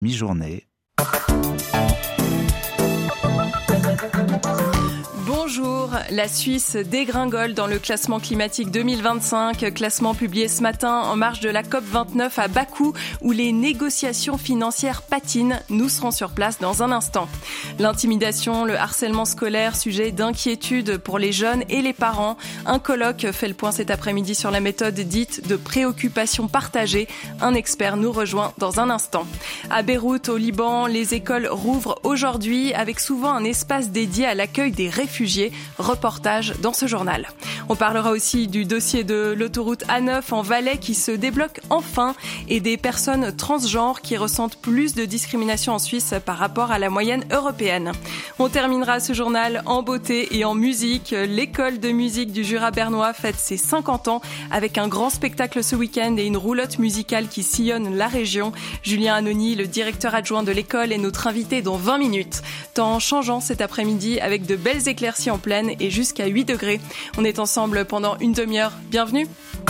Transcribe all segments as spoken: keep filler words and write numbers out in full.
mi-journée. Bonjour, la Suisse dégringole dans le classement climatique deux mille vingt-cinq, classement publié ce matin en marge de la COP vingt-neuf à Bakou où les négociations financières patinent. Nous serons sur place dans un instant. L'intimidation, le harcèlement scolaire, sujet d'inquiétude pour les jeunes et les parents. Un colloque fait le point cet après-midi sur la méthode dite de préoccupation partagée. Un expert nous rejoint dans un instant. À Beyrouth, au Liban, les écoles rouvrent aujourd'hui avec souvent un espace dédié à l'accueil des réfugiés. Reportage dans ce journal. On parlera aussi du dossier de l'autoroute A neuf en Valais qui se débloque enfin et des personnes transgenres qui ressentent plus de discrimination en Suisse par rapport à la moyenne européenne. On terminera ce journal en beauté et en musique. L'école de musique du Jura bernois fête ses cinquante ans avec un grand spectacle ce week-end et une roulotte musicale qui sillonne la région. Julien Anoni, le directeur adjoint de l'école, est notre invité dans vingt minutes. Temps changeant cet après-midi avec de belles éclaircies en pleine et jusqu'à huit degrés. On est ensemble pendant une demi-heure. Bienvenue.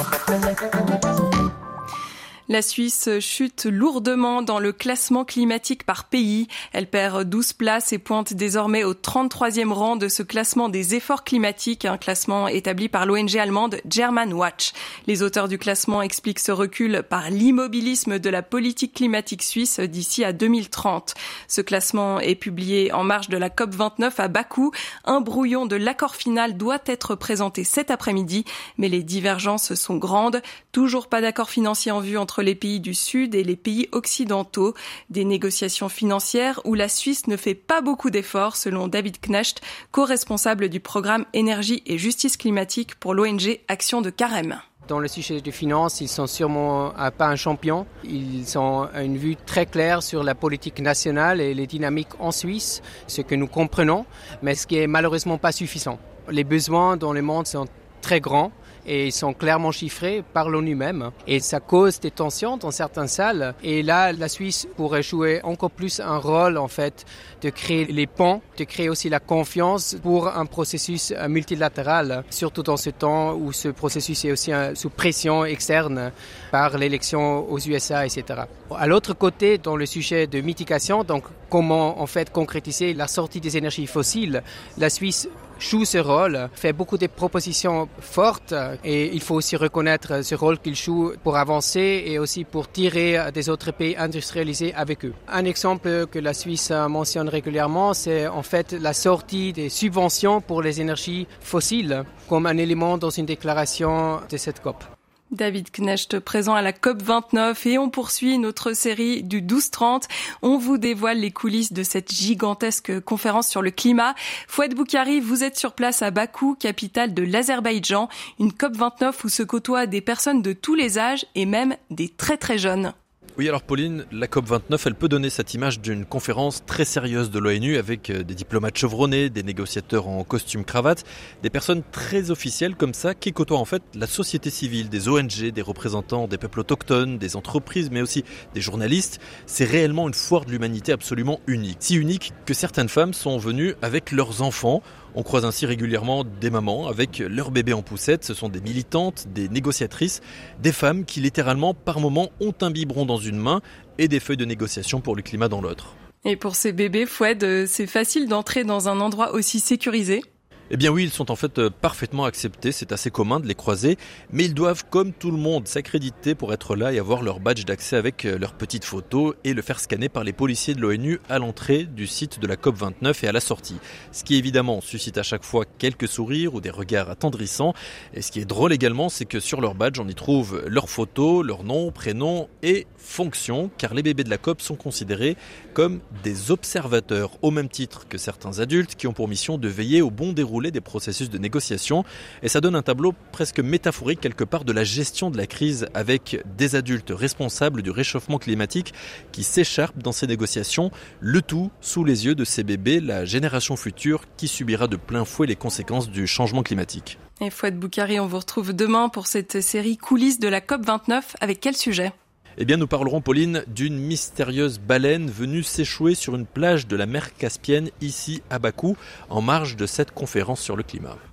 La Suisse chute lourdement dans le classement climatique par pays. Elle perd douze places et pointe désormais au trente-troisième rang de ce classement des efforts climatiques, un classement établi par l'O N G allemande Germanwatch. Les auteurs du classement expliquent ce recul par l'immobilisme de la politique climatique suisse d'ici à deux mille trente. Ce classement est publié en marge de la COP vingt-neuf à Bakou. Un brouillon de l'accord final doit être présenté cet après-midi, mais les divergences sont grandes. Toujours pas d'accord financier en vue entre les pays du Sud et les pays occidentaux. Des négociations financières où la Suisse ne fait pas beaucoup d'efforts, selon David Knecht, co-responsable du programme Énergie et Justice climatique pour l'O N G Action de Carême. Dans le sujet de finances, ils sont sûrement pas un champion. Ils ont une vue très claire sur la politique nationale et les dynamiques en Suisse, ce que nous comprenons, mais ce qui est malheureusement pas suffisant. Les besoins dans le monde sont très grands et ils sont clairement chiffrés par l'ONU même. Et ça cause des tensions dans certaines salles. Et là, la Suisse pourrait jouer encore plus un rôle, en fait, de créer les ponts, de créer aussi la confiance pour un processus multilatéral, surtout dans ce temps où ce processus est aussi sous pression externe par l'élection aux U S A, et cetera. À l'autre côté, dans le sujet de mitigation, donc comment, en fait, concrétiser la sortie des énergies fossiles, la Suisse joue ce rôle, fait beaucoup de propositions fortes et il faut aussi reconnaître ce rôle qu'il joue pour avancer et aussi pour tirer des autres pays industrialisés avec eux. Un exemple que la Suisse mentionne régulièrement, c'est en fait la sortie des subventions pour les énergies fossiles comme un élément dans une déclaration de cette COP. David Knecht présent à la COP vingt-neuf et on poursuit notre série du douze trente. On vous dévoile les coulisses de cette gigantesque conférence sur le climat. Fouad Boukari, vous êtes sur place à Bakou, capitale de l'Azerbaïdjan. Une COP vingt-neuf où se côtoient des personnes de tous les âges et même des très très jeunes. Oui, alors Pauline, la COP vingt-neuf, elle peut donner cette image d'une conférence très sérieuse de l'ONU avec des diplomates chevronnés, des négociateurs en costume cravate, des personnes très officielles comme ça qui côtoient en fait la société civile, des O N G, des représentants des peuples autochtones, des entreprises, mais aussi des journalistes. C'est réellement une foire de l'humanité absolument unique. Si unique que certaines femmes sont venues avec leurs enfants. On croise ainsi régulièrement des mamans avec leurs bébés en poussette. Ce sont des militantes, des négociatrices, des femmes qui littéralement par moments ont un biberon dans une main et des feuilles de négociation pour le climat dans l'autre. Et pour ces bébés, Fouad, c'est facile d'entrer dans un endroit aussi sécurisé ? Eh bien oui, ils sont en fait parfaitement acceptés, c'est assez commun de les croiser, mais ils doivent, comme tout le monde, s'accréditer pour être là et avoir leur badge d'accès avec leurs petites photos et le faire scanner par les policiers de l'ONU à l'entrée du site de la COP vingt-neuf et à la sortie. Ce qui évidemment suscite à chaque fois quelques sourires ou des regards attendrissants. Et ce qui est drôle également, c'est que sur leur badge, on y trouve leurs photos, leur nom, prénom et fonction, car les bébés de la COP sont considérés comme des observateurs, au même titre que certains adultes qui ont pour mission de veiller au bon déroulé des processus de négociation. Et ça donne un tableau presque métaphorique quelque part de la gestion de la crise avec des adultes responsables du réchauffement climatique qui s'écharpent dans ces négociations, le tout sous les yeux de ces bébés, la génération future qui subira de plein fouet les conséquences du changement climatique. Et Fouad Boukari, on vous retrouve demain pour cette série coulisses de la COP vingt-neuf. Avec quel sujet ? Eh bien, nous parlerons, Pauline, d'une mystérieuse baleine venue s'échouer sur une plage de la mer Caspienne, ici à Bakou, en marge de cette conférence sur le climat.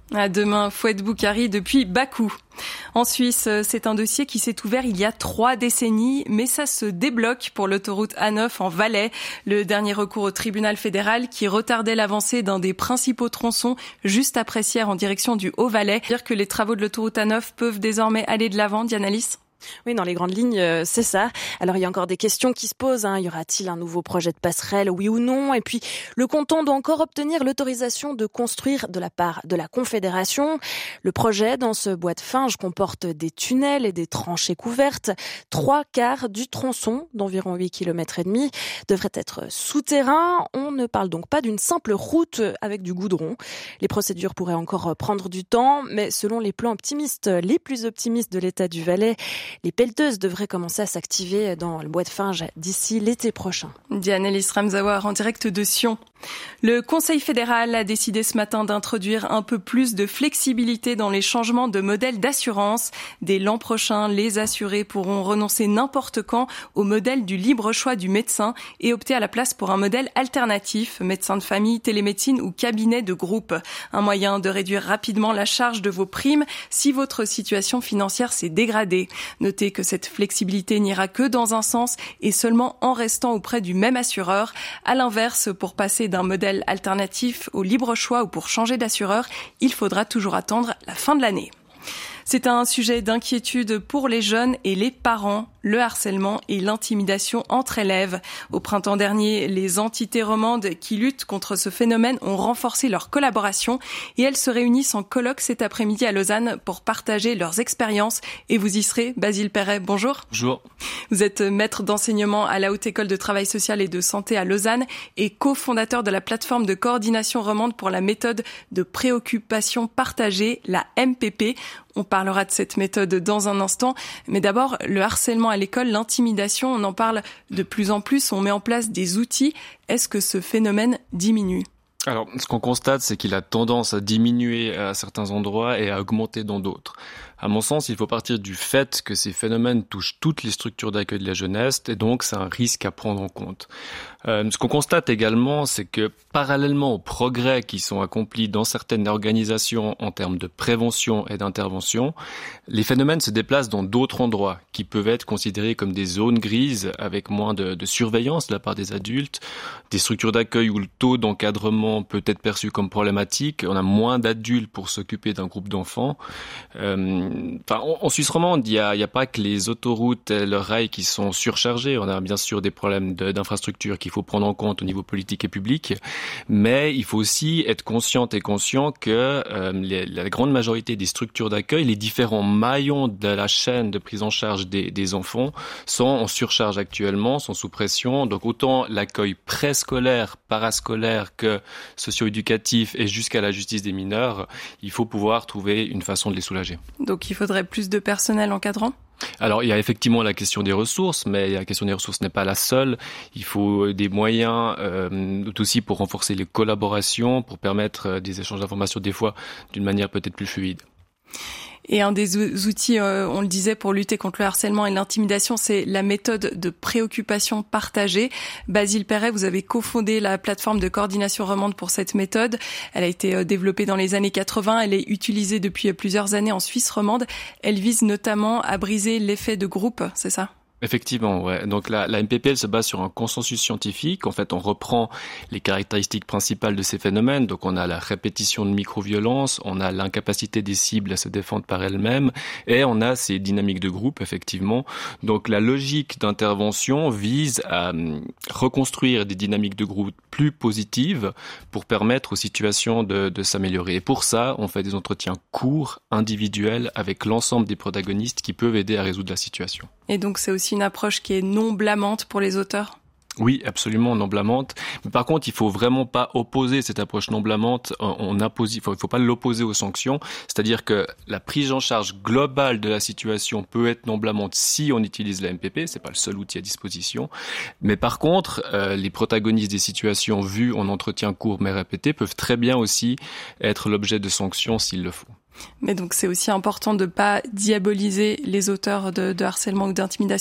À demain, Fouad Boukari depuis Bakou. En Suisse, c'est un dossier qui s'est ouvert il y a trois décennies, mais ça se débloque pour l'autoroute A neuf en Valais. Le dernier recours au tribunal fédéral qui retardait l'avancée d'un des principaux tronçons juste après Sierre en direction du Haut-Valais. Dire que les travaux de l'autoroute A neuf peuvent désormais aller de l'avant, Diana Lys ? Oui, dans les grandes lignes, euh, c'est ça. Alors, il y a encore des questions qui se posent. Hein. Y aura-t-il un nouveau projet de passerelle, oui ou non? Et puis, le canton doit encore obtenir l'autorisation de construire de la part de la Confédération. Le projet, dans ce bois de finge, comporte des tunnels et des tranchées couvertes. Trois quarts du tronçon, d'environ huit kilomètres et demi, devrait être souterrain. On ne parle donc pas d'une simple route avec du goudron. Les procédures pourraient encore prendre du temps, mais selon les plans optimistes, les plus optimistes de l'État du Valais, les pelleteuses devraient commencer à s'activer dans le bois de finge d'ici l'été prochain. Diana Lys Ramsauer en direct de Sion. Le Conseil fédéral a décidé ce matin d'introduire un peu plus de flexibilité dans les changements de modèle d'assurance. Dès l'an prochain, les assurés pourront renoncer n'importe quand au modèle du libre choix du médecin et opter à la place pour un modèle alternatif, médecin de famille, télémédecine ou cabinet de groupe. Un moyen de réduire rapidement la charge de vos primes si votre situation financière s'est dégradée. Notez que cette flexibilité n'ira que dans un sens et seulement en restant auprès du même assureur. À l'inverse, pour passer d'un modèle alternatif au libre choix ou pour changer d'assureur, il faudra toujours attendre la fin de l'année. C'est un sujet d'inquiétude pour les jeunes et les parents, le harcèlement et l'intimidation entre élèves. Au printemps dernier, les entités romandes qui luttent contre ce phénomène ont renforcé leur collaboration et elles se réunissent en colloque cet après-midi à Lausanne pour partager leurs expériences. Et vous y serez, Basile Perret, bonjour. Bonjour. Vous êtes maître d'enseignement à la Haute École de Travail Social et de Santé à Lausanne et cofondateur de la plateforme de coordination romande pour la méthode de préoccupation partagée, la M P P. On parlera de cette méthode dans un instant. Mais d'abord, le harcèlement à l'école, l'intimidation, on en parle de plus en plus. On met en place des outils. Est-ce que ce phénomène diminue ? Alors, ce qu'on constate, c'est qu'il a tendance à diminuer à certains endroits et à augmenter dans d'autres. À mon sens, il faut partir du fait que ces phénomènes touchent toutes les structures d'accueil de la jeunesse et donc c'est un risque à prendre en compte. Euh, ce qu'on constate également, c'est que parallèlement aux progrès qui sont accomplis dans certaines organisations en termes de prévention et d'intervention, les phénomènes se déplacent dans d'autres endroits qui peuvent être considérés comme des zones grises avec moins de, de surveillance de la part des adultes, des structures d'accueil où le taux d'encadrement peut être perçu comme problématique, on a moins d'adultes pour s'occuper d'un groupe d'enfants. Euh, Enfin, en Suisse romande, il n'y a, a pas que les autoroutes et le rail qui sont surchargés. On a bien sûr des problèmes de, d'infrastructure qu'il faut prendre en compte au niveau politique et public. Mais il faut aussi être consciente et conscient que euh, les, la grande majorité des structures d'accueil, les différents maillons de la chaîne de prise en charge des, des enfants sont en surcharge actuellement, sont sous pression. Donc autant l'accueil préscolaire, parascolaire que socio-éducatif et jusqu'à la justice des mineurs, il faut pouvoir trouver une façon de les soulager. Donc il faudrait plus de personnel encadrant ? Alors, il y a effectivement la question des ressources, mais la question des ressources n'est pas la seule. Il faut des moyens euh, aussi pour renforcer les collaborations, pour permettre des échanges d'informations des fois d'une manière peut-être plus fluide. Et un des outils, euh, on le disait, pour lutter contre le harcèlement et l'intimidation, c'est la méthode de préoccupation partagée. Basile Perret, vous avez cofondé la plateforme de coordination romande pour cette méthode. Elle a été développée dans les années quatre-vingts. Elle est utilisée depuis plusieurs années en Suisse romande. Elle vise notamment à briser l'effet de groupe, c'est ça ? Effectivement, ouais. Donc la, la M P P, elle se base sur un consensus scientifique. En fait, on reprend les caractéristiques principales de ces phénomènes. Donc on a la répétition de micro-violences, on a l'incapacité des cibles à se défendre par elles-mêmes, et on a ces dynamiques de groupe, effectivement. Donc la logique d'intervention vise à reconstruire des dynamiques de groupe plus positives pour permettre aux situations de, de s'améliorer. Et pour ça, on fait des entretiens courts, individuels, avec l'ensemble des protagonistes qui peuvent aider à résoudre la situation. Et donc c'est aussi une approche qui est non blâmante pour les auteurs ? Oui, absolument non blâmante. Mais par contre, il faut vraiment pas opposer cette approche non blâmante. On impose, il faut, il faut pas l'opposer aux sanctions. C'est-à-dire que la prise en charge globale de la situation peut être non blâmante si on utilise la M P P. C'est pas le seul outil à disposition. Mais par contre, euh, les protagonistes des situations vues en entretien court mais répété peuvent très bien aussi être l'objet de sanctions s'il le faut. Mais donc c'est aussi important de pas diaboliser les auteurs de, de harcèlement ou d'intimidation.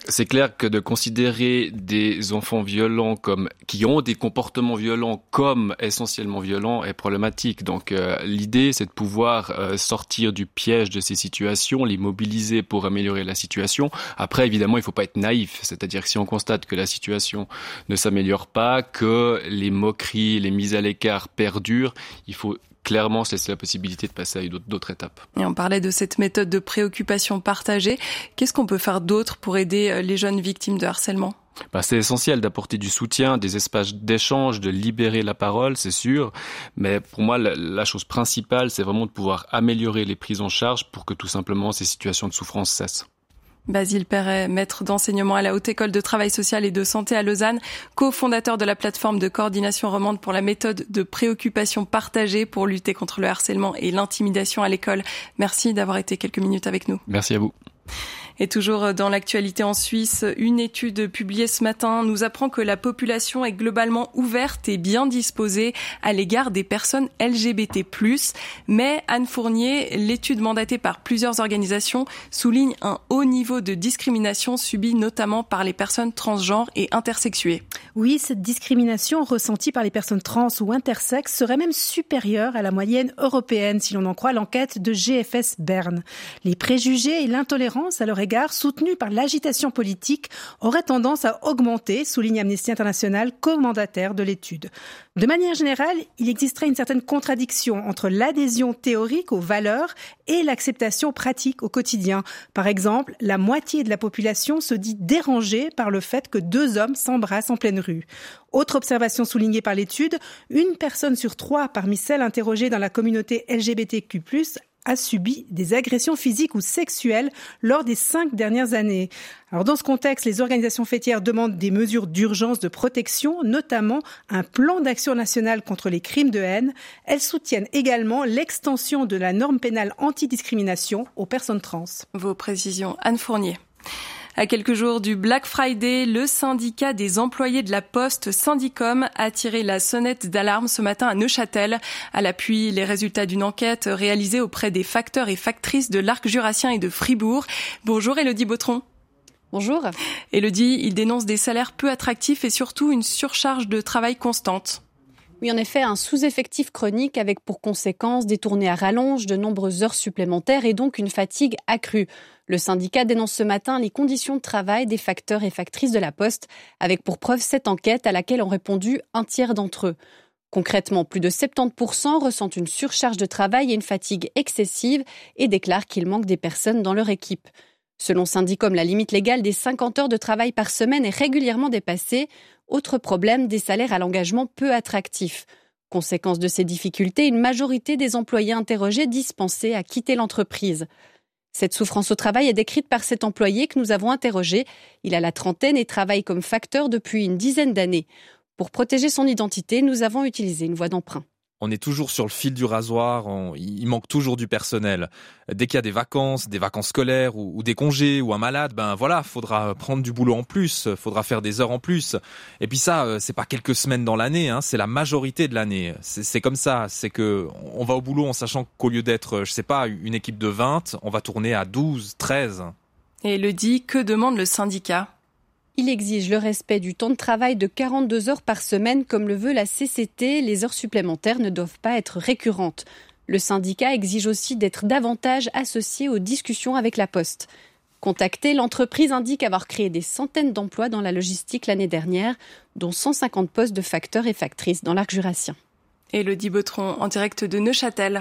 C'est clair que de considérer des enfants violents comme qui ont des comportements violents comme essentiellement violents est problématique. Donc euh, l'idée, c'est de pouvoir euh, sortir du piège de ces situations, les mobiliser pour améliorer la situation. Après, évidemment, il ne faut pas être naïf. C'est-à-dire que si on constate que la situation ne s'améliore pas, que les moqueries, les mises à l'écart perdurent, il faut clairement se laisser la possibilité de passer à d'autres, d'autres étapes. Et on parlait de cette méthode de préoccupation partagée. Qu'est-ce qu'on peut faire d'autre pour aider les jeunes victimes de harcèlement ? Bah, c'est essentiel d'apporter du soutien, des espaces d'échange, de libérer la parole, c'est sûr. Mais pour moi, la, la chose principale, c'est vraiment de pouvoir améliorer les prises en charge pour que tout simplement ces situations de souffrance cessent. Basile Perret, maître d'enseignement à la Haute École de Travail Social et de Santé à Lausanne, cofondateur de la plateforme de coordination romande pour la méthode de préoccupation partagée pour lutter contre le harcèlement et l'intimidation à l'école. Merci d'avoir été quelques minutes avec nous. Merci à vous. Et toujours dans l'actualité en Suisse, une étude publiée ce matin nous apprend que la population est globalement ouverte et bien disposée à l'égard des personnes L G B T plus. Mais Anne Fournier, l'étude mandatée par plusieurs organisations, souligne un haut niveau de discrimination subi notamment par les personnes transgenres et intersexuées. Oui, cette discrimination ressentie par les personnes trans ou intersexes serait même supérieure à la moyenne européenne, si l'on en croit l'enquête de G F S Berne. Les préjugés et l'intolérance à leur égard, soutenus par l'agitation politique, auraient tendance à augmenter, souligne Amnesty International, commandataire de l'étude. De manière générale, il existerait une certaine contradiction entre l'adhésion théorique aux valeurs et l'acceptation pratique au quotidien. Par exemple, la moitié de la population se dit dérangée par le fait que deux hommes s'embrassent en pleine rue. Autre observation soulignée par l'étude, une personne sur trois parmi celles interrogées dans la communauté L G B T Q plus, a subi des agressions physiques ou sexuelles lors des cinq dernières années. Alors dans ce contexte, les organisations fêtières demandent des mesures d'urgence de protection, notamment un plan d'action national contre les crimes de haine. Elles soutiennent également l'extension de la norme pénale antidiscrimination aux personnes trans. Vos précisions, Anne Fournier. À quelques jours du Black Friday, le syndicat des employés de la Poste, Syndicom, a tiré la sonnette d'alarme ce matin à Neuchâtel. À l'appui, les résultats d'une enquête réalisée auprès des facteurs et factrices de l'Arc jurassien et de Fribourg. Bonjour Élodie Bautron. Bonjour. Élodie, il dénonce des salaires peu attractifs et surtout une surcharge de travail constante. Oui, en effet, un sous-effectif chronique avec pour conséquence des tournées à rallonge, de nombreuses heures supplémentaires et donc une fatigue accrue. Le syndicat dénonce ce matin les conditions de travail des facteurs et factrices de la Poste, avec pour preuve cette enquête à laquelle ont répondu un tiers d'entre eux. Concrètement, plus de soixante-dix pour cent ressentent une surcharge de travail et une fatigue excessive et déclarent qu'il manque des personnes dans leur équipe. Selon Syndicom, la limite légale des cinquante heures de travail par semaine est régulièrement dépassée. Autre problème, des salaires à l'engagement peu attractifs. Conséquence de ces difficultés, une majorité des employés interrogés dispensés à quitter l'entreprise. Cette souffrance au travail est décrite par cet employé que nous avons interrogé. Il a la trentaine et travaille comme facteur depuis une dizaine d'années. Pour protéger son identité, nous avons utilisé une voix d'emprunt. On est toujours sur le fil du rasoir, on, il manque toujours du personnel. Dès qu'il y a des vacances, des vacances scolaires ou, ou des congés ou un malade, ben voilà, faudra prendre du boulot en plus, faudra faire des heures en plus. Et puis ça, c'est pas quelques semaines dans l'année, hein, c'est la majorité de l'année. C'est, c'est comme ça, c'est que on va au boulot en sachant qu'au lieu d'être, je sais pas, une équipe de vingt, on va tourner à douze, treize. Et Élodie, que demande le syndicat ? Il exige le respect du temps de travail de quarante-deux heures par semaine, comme le veut la C C T. Les heures supplémentaires ne doivent pas être récurrentes. Le syndicat exige aussi d'être davantage associé aux discussions avec la Poste. Contactée, l'entreprise indique avoir créé des centaines d'emplois dans la logistique l'année dernière, dont cent cinquante postes de facteurs et factrices dans l'Arc jurassien. Élodie Bautron, en direct de Neuchâtel.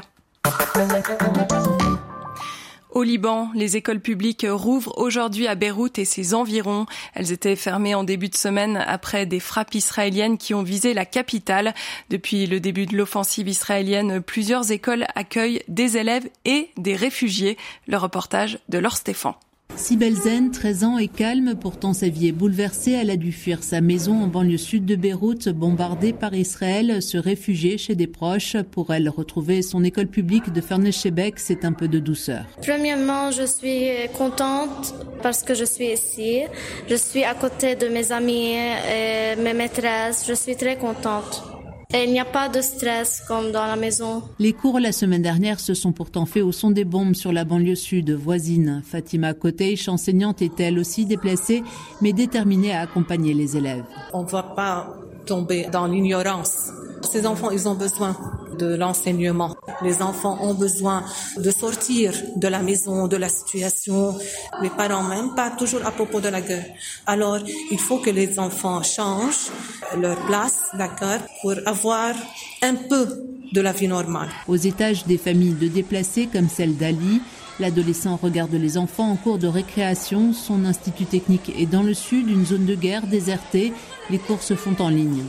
Au Liban, les écoles publiques rouvrent aujourd'hui à Beyrouth et ses environs. Elles étaient fermées en début de semaine après des frappes israéliennes qui ont visé la capitale. Depuis le début de l'offensive israélienne, plusieurs écoles accueillent des élèves et des réfugiés. Le reportage de Laure Stéphane. Sibel Zen, treize ans, est calme, pourtant sa vie est bouleversée. Elle a dû fuir sa maison en banlieue sud de Beyrouth, bombardée par Israël, se réfugier chez des proches. Pour elle, retrouver son école publique de Ferney-Chebec, c'est un peu de douceur. Premièrement, je suis contente parce que je suis ici. Je suis à côté de mes amis et mes maîtresses. Je suis très contente. Et il n'y a pas de stress comme dans la maison. Les cours la semaine dernière se sont pourtant faits au son des bombes sur la banlieue sud voisine. Fatima Koteish, enseignante, est elle aussi déplacée, mais déterminée à accompagner les élèves. On ne va pas tomber dans l'ignorance. Ces enfants, ils ont besoin de l'enseignement. Les enfants ont besoin de sortir de la maison, de la situation. Les parents même pas toujours à propos de la guerre. Alors, il faut que les enfants changent leur place, d'accord, pour avoir un peu de la vie normale. Aux étages des familles de déplacés comme celle d'Ali, l'adolescent regarde les enfants en cours de récréation. Son institut technique est dans le sud, une zone de guerre désertée. Les cours se font en ligne.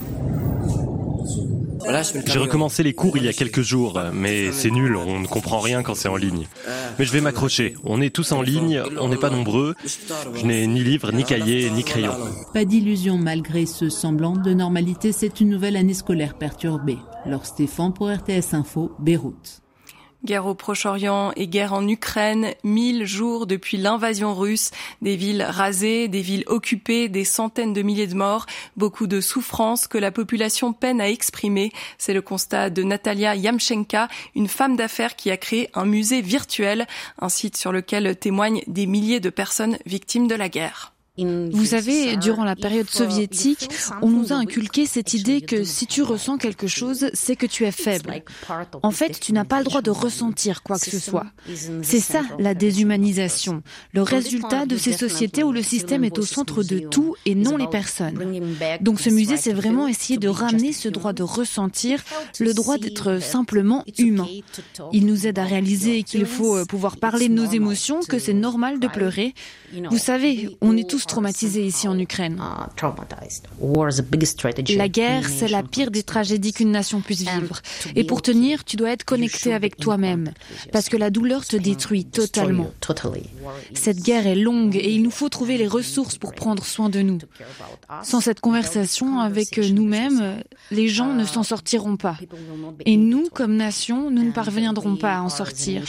J'ai recommencé les cours il y a quelques jours, mais c'est nul, on ne comprend rien quand c'est en ligne. Mais je vais m'accrocher, on est tous en ligne, on n'est pas nombreux, je n'ai ni livre, ni cahier, ni crayon. Pas d'illusion malgré ce semblant de normalité, c'est une nouvelle année scolaire perturbée. Laure Stéphane pour R T S Info, Beyrouth. Guerre au Proche-Orient et guerre en Ukraine, mille jours depuis l'invasion russe, des villes rasées, des villes occupées, des centaines de milliers de morts, beaucoup de souffrances que la population peine à exprimer. C'est le constat de Natalia Yamchenka, une femme d'affaires qui a créé un musée virtuel, un site sur lequel témoignent des milliers de personnes victimes de la guerre. Vous savez, durant la période soviétique, on nous a inculqué cette idée que si tu ressens quelque chose, c'est que tu es faible. En fait, tu n'as pas le droit de ressentir quoi que ce soit. C'est ça, la déshumanisation, le résultat de ces sociétés où le système est au centre de tout et non les personnes. Donc ce musée, c'est vraiment essayer de ramener ce droit de ressentir, le droit d'être simplement humain. Il nous aide à réaliser qu'il faut pouvoir parler de nos émotions, que c'est normal de pleurer. Vous savez, on est tous traumatisés ici en Ukraine. La guerre, c'est la pire des tragédies qu'une nation puisse vivre. Et pour tenir, tu dois être connecté avec toi-même, parce que la douleur te détruit totalement. Cette guerre est longue et il nous faut trouver les ressources pour prendre soin de nous. Sans cette conversation avec nous-mêmes, les gens ne s'en sortiront pas. Et nous, comme nation, nous ne parviendrons pas à en sortir.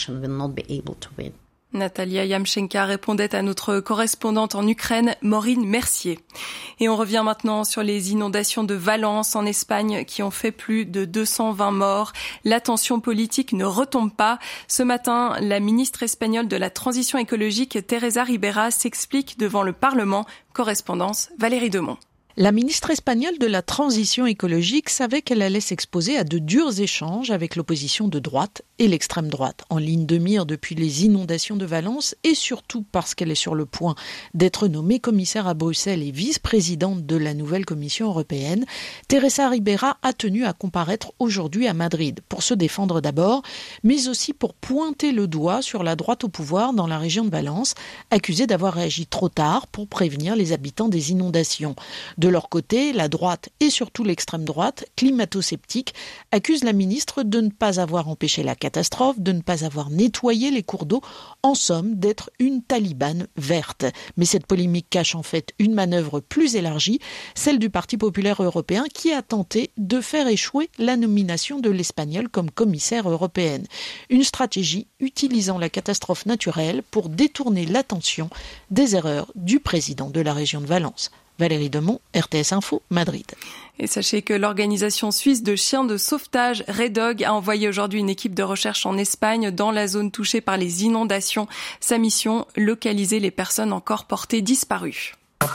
Natalia Yamchenka répondait à notre correspondante en Ukraine, Maureen Mercier. Et on revient maintenant sur les inondations de Valence en Espagne qui ont fait plus de deux cent vingt morts. La tension politique ne retombe pas. Ce matin, la ministre espagnole de la Transition écologique, Teresa Ribera, s'explique devant le Parlement. Correspondance, Valérie Demont. La ministre espagnole de la Transition écologique savait qu'elle allait s'exposer à de durs échanges avec l'opposition de droite et l'extrême droite, en ligne de mire depuis les inondations de Valence et surtout parce qu'elle est sur le point d'être nommée commissaire à Bruxelles et vice-présidente de la nouvelle Commission européenne. Teresa Ribera a tenu à comparaître aujourd'hui à Madrid pour se défendre d'abord, mais aussi pour pointer le doigt sur la droite au pouvoir dans la région de Valence, accusée d'avoir réagi trop tard pour prévenir les habitants des inondations. De leur côté, la droite et surtout l'extrême droite, climato-sceptique, accusent la ministre de ne pas avoir empêché la catastrophe, de ne pas avoir nettoyé les cours d'eau, en somme d'être une talibane verte. Mais cette polémique cache en fait une manœuvre plus élargie, celle du Parti populaire européen qui a tenté de faire échouer la nomination de l'Espagnol comme commissaire européenne. Une stratégie utilisant la catastrophe naturelle pour détourner l'attention des erreurs du président de la région de Valence. Valérie Demont, R T S Info, Madrid. Et sachez que l'organisation suisse de chiens de sauvetage Red Dog a envoyé aujourd'hui une équipe de recherche en Espagne dans la zone touchée par les inondations. Sa mission, localiser les personnes encore portées disparues.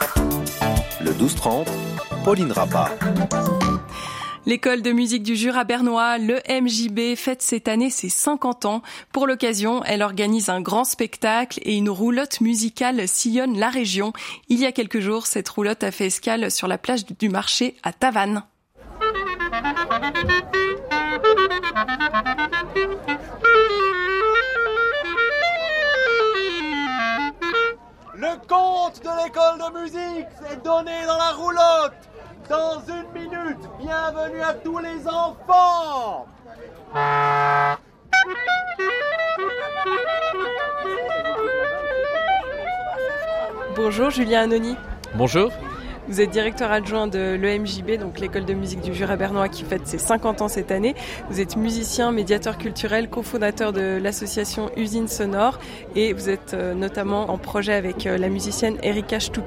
Le douze trente, Pauline Rappa. L'école de musique du Jura bernois, l'E M J B, fête cette année ses cinquante ans. Pour l'occasion, elle organise un grand spectacle et une roulotte musicale sillonne la région. Il y a quelques jours, cette roulotte a fait escale sur la plage du marché à Tavannes. Le compte de l'école de musique est donné dans la roulotte. Dans une minute, bienvenue à tous les enfants. Bonjour Julien Anoni. Bonjour. Vous êtes directeur adjoint de l'E M J B, donc l'école de musique du Jura bernois qui fête ses cinquante ans cette année. Vous êtes musicien, médiateur culturel, cofondateur de l'association Usine Sonore et vous êtes notamment en projet avec la musicienne Erika Stucki.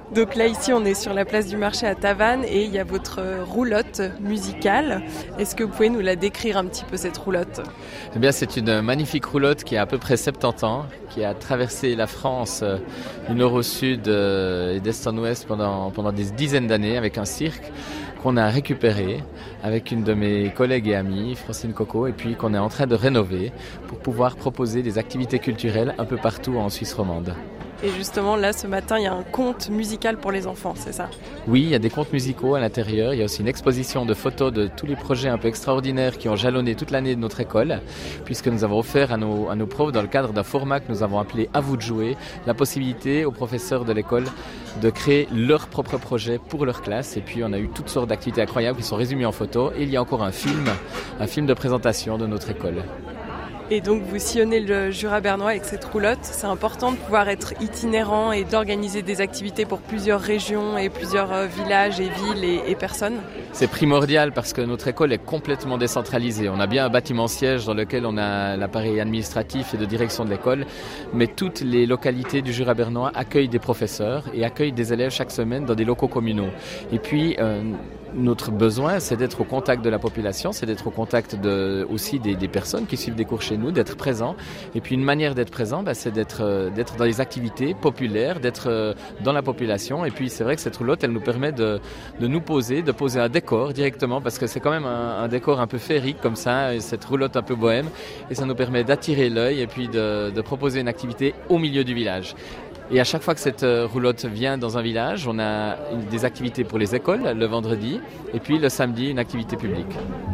Donc là, ici, on est sur la place du marché à Tavannes et il y a votre roulotte musicale. Est-ce que vous pouvez nous la décrire un petit peu, cette roulotte ? Eh bien, c'est une magnifique roulotte qui a à peu près soixante-dix ans, qui a traversé la France du nord au sud et d'est en ouest pendant, pendant des dizaines d'années avec un cirque qu'on a récupéré avec une de mes collègues et amies, Francine Coco, et puis qu'on est en train de rénover pour pouvoir proposer des activités culturelles un peu partout en Suisse romande. Et justement, là, ce matin, il y a un conte musical pour les enfants, c'est ça ? Oui, il y a des contes musicaux à l'intérieur. Il y a aussi une exposition de photos de tous les projets un peu extraordinaires qui ont jalonné toute l'année de notre école, puisque nous avons offert à nos, à nos profs, dans le cadre d'un format que nous avons appelé « À vous de jouer », la possibilité aux professeurs de l'école de créer leur propre projet pour leur classe. Et puis, on a eu toutes sortes d'activités incroyables qui sont résumées en photos. Et il y a encore un film, un film de présentation de notre école. Et donc vous sillonnez le Jura bernois avec cette roulotte. C'est important de pouvoir être itinérant et d'organiser des activités pour plusieurs régions et plusieurs villages et villes et, et personnes. C'est primordial parce que notre école est complètement décentralisée. On a bien un bâtiment siège dans lequel on a l'appareil administratif et de direction de l'école, mais toutes les localités du Jura bernois accueillent des professeurs et accueillent des élèves chaque semaine dans des locaux communaux. Et puis euh, notre besoin, c'est d'être au contact de la population, c'est d'être au contact de, aussi des, des personnes qui suivent des cours chez nous, d'être présent. Et puis une manière d'être présent, bah, c'est d'être, euh, d'être dans les activités populaires, d'être euh, dans la population. Et puis c'est vrai que cette roulotte, elle nous permet de, de nous poser, de poser un décor directement, parce que c'est quand même un, un décor un peu féerique comme ça, cette roulotte un peu bohème. Et ça nous permet d'attirer l'œil et puis de, de proposer une activité au milieu du village. Et à chaque fois que cette roulotte vient dans un village, on a des activités pour les écoles le vendredi et puis le samedi, une activité publique.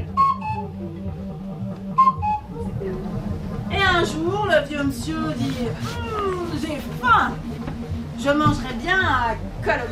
Et un jour, le vieux monsieur dit hm, « J'ai faim, je mangerai bien à Collebuck. »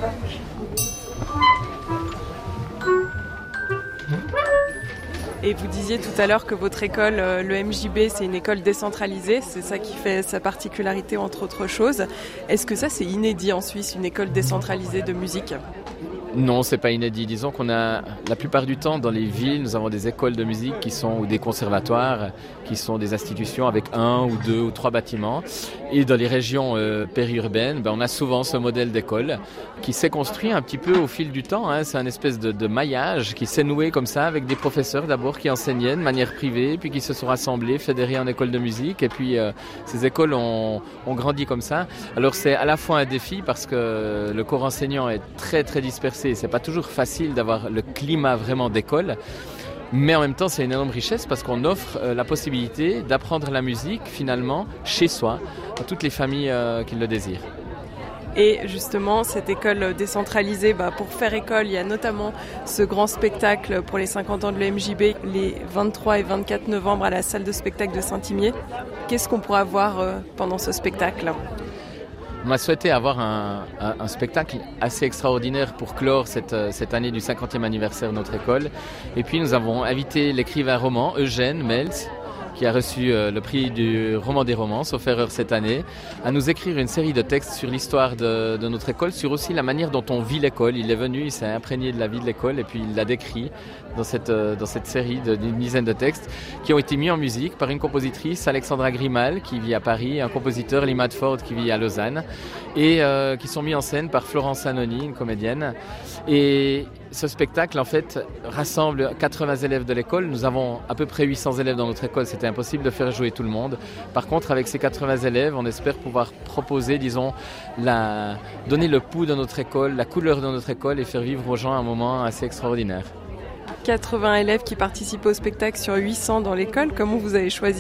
Et vous disiez tout à l'heure que votre école, le M J B, c'est une école décentralisée. C'est ça qui fait sa particularité, entre autres choses. Est-ce que ça, c'est inédit en Suisse, une école décentralisée de musique ? Non, c'est pas inédit. Disons qu'on a, la plupart du temps, dans les villes, nous avons des écoles de musique qui sont, ou des conservatoires, qui sont des institutions avec un ou deux ou trois bâtiments. Et dans les régions euh, périurbaines, ben, on a souvent ce modèle d'école qui s'est construit un petit peu au fil du temps. Hein. C'est un espèce de, de maillage qui s'est noué comme ça avec des professeurs d'abord qui enseignaient de manière privée, puis qui se sont rassemblés, fédérés en école de musique. Et puis euh, ces écoles ont, ont grandi comme ça. Alors c'est à la fois un défi parce que le corps enseignant est très très dispersé. C'est pas toujours facile d'avoir le climat vraiment d'école. Mais en même temps, c'est une énorme richesse parce qu'on offre euh, la possibilité d'apprendre la musique finalement chez soi à toutes les familles euh, qui le désirent. Et justement, cette école décentralisée, bah, pour faire école, il y a notamment ce grand spectacle pour les cinquante ans de l'E M J B, les vingt-trois et vingt-quatre novembre à la salle de spectacle de Saint-Imier. Qu'est-ce qu'on pourra voir euh, pendant ce spectacle ? On a souhaité avoir un, un, un spectacle assez extraordinaire pour clore cette, cette année du cinquantième anniversaire de notre école. Et puis nous avons invité l'écrivain roman Eugène Meltz, qui a reçu euh, le prix du roman des romans, sauf erreur cette année, à nous écrire une série de textes sur l'histoire de, de notre école, sur aussi la manière dont on vit l'école. Il est venu, il s'est imprégné de la vie de l'école et puis il l'a décrit dans cette, euh, dans cette série de, d'une dizaine de textes qui ont été mis en musique par une compositrice, Alexandra Grimal, qui vit à Paris, un compositeur, Lee Madford, qui vit à Lausanne, et euh, qui sont mis en scène par Florence Anoni, une comédienne. Et ce spectacle, en fait, rassemble quatre-vingts élèves de l'école. Nous avons à peu près huit cents élèves dans notre école. C'était impossible de faire jouer tout le monde. Par contre, avec ces quatre-vingts élèves, on espère pouvoir proposer, disons, la... donner le pouls de notre école, la couleur de notre école et faire vivre aux gens un moment assez extraordinaire. quatre-vingts élèves qui participent au spectacle sur huit cents dans l'école. Comment vous avez choisi ?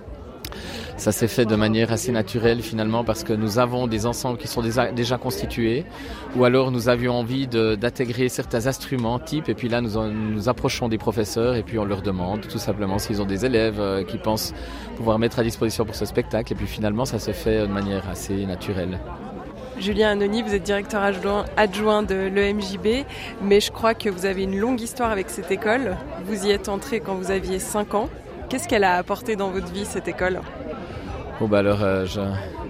Ça s'est fait de manière assez naturelle finalement parce que nous avons des ensembles qui sont déjà, déjà constitués ou alors nous avions envie de, d'intégrer certains instruments types et puis là nous, en, nous approchons des professeurs et puis on leur demande tout simplement s'ils ont des élèves euh, qui pensent pouvoir mettre à disposition pour ce spectacle et puis finalement ça se fait de manière assez naturelle. Julien Anoni, vous êtes directeur adjoint de l'E M J B, mais je crois que vous avez une longue histoire avec cette école. Vous y êtes entré quand vous aviez cinq ans. Qu'est-ce qu'elle a apporté dans votre vie, cette école ? Bon bah alors, euh, je,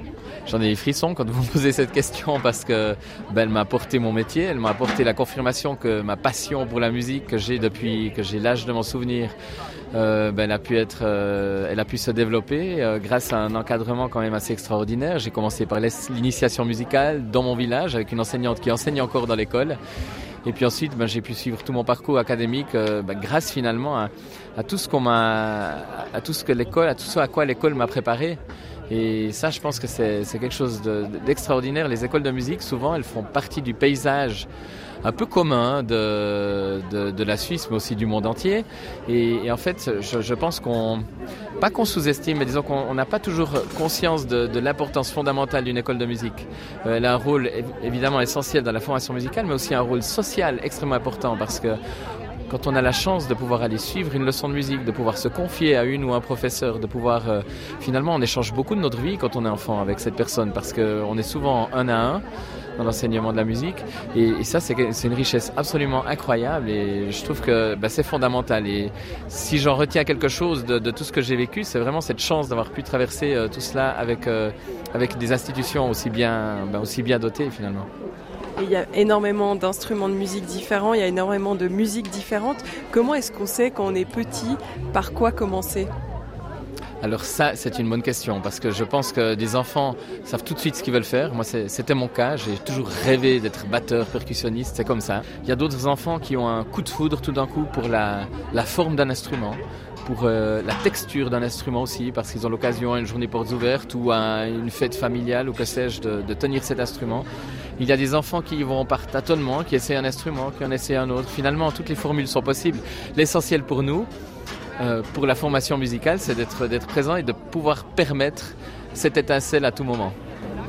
j'en ai des frissons quand vous me posez cette question parce que ben, elle m'a apporté mon métier, elle m'a apporté la confirmation que ma passion pour la musique que j'ai depuis que j'ai l'âge de m'en souvenir, euh, ben, elle a pu être, euh, elle a pu se développer euh, grâce à un encadrement quand même assez extraordinaire. J'ai commencé par l'initiation musicale dans mon village avec une enseignante qui enseigne encore dans l'école. Et puis ensuite, ben, j'ai pu suivre tout mon parcours académique euh, ben, grâce finalement à, à tout ce qu'on m'a, à tout ce que l'école, à tout ce à quoi l'école m'a préparé. Et ça, je pense que c'est, c'est quelque chose de, d'extraordinaire. Les écoles de musique, souvent, elles font partie du paysage un peu commun de, de, de la Suisse, mais aussi du monde entier. Et, et en fait, je, je pense qu'on, pas qu'on sous-estime, mais disons qu'on n'a pas toujours conscience de, de l'importance fondamentale d'une école de musique. Euh, elle a un rôle évidemment essentiel dans la formation musicale, mais aussi un rôle social extrêmement important parce que quand on a la chance de pouvoir aller suivre une leçon de musique, de pouvoir se confier à une ou un professeur, de pouvoir... Euh, finalement, on échange beaucoup de notre vie quand on est enfant avec cette personne parce qu'on est souvent un à un dans l'enseignement de la musique. Et, et ça, c'est, c'est une richesse absolument incroyable et je trouve que bah, c'est fondamental. Et si j'en retiens quelque chose de, de tout ce que j'ai vécu, c'est vraiment cette chance d'avoir pu traverser euh, tout cela avec, euh, avec des institutions aussi bien, bah, aussi bien dotées finalement. Et il y a énormément d'instruments de musique différents, il y a énormément de musiques différentes. Comment est-ce qu'on sait quand on est petit par quoi commencer ? Alors ça, c'est une bonne question parce que je pense que des enfants savent tout de suite ce qu'ils veulent faire. Moi, c'est, c'était mon cas. J'ai toujours rêvé d'être batteur, percussionniste. C'est comme ça. Il y a d'autres enfants qui ont un coup de foudre tout d'un coup pour la, la forme d'un instrument, pour euh, la texture d'un instrument aussi, parce qu'ils ont l'occasion à une journée portes ouvertes ou à une fête familiale ou que sais-je de, de tenir cet instrument. Il y a des enfants qui vont par tâtonnement, qui essaient un instrument, qui en essaient un autre. Finalement, toutes les formules sont possibles. L'essentiel pour nous, Euh, pour la formation musicale, c'est d'être, d'être présent et de pouvoir permettre cette étincelle à tout moment.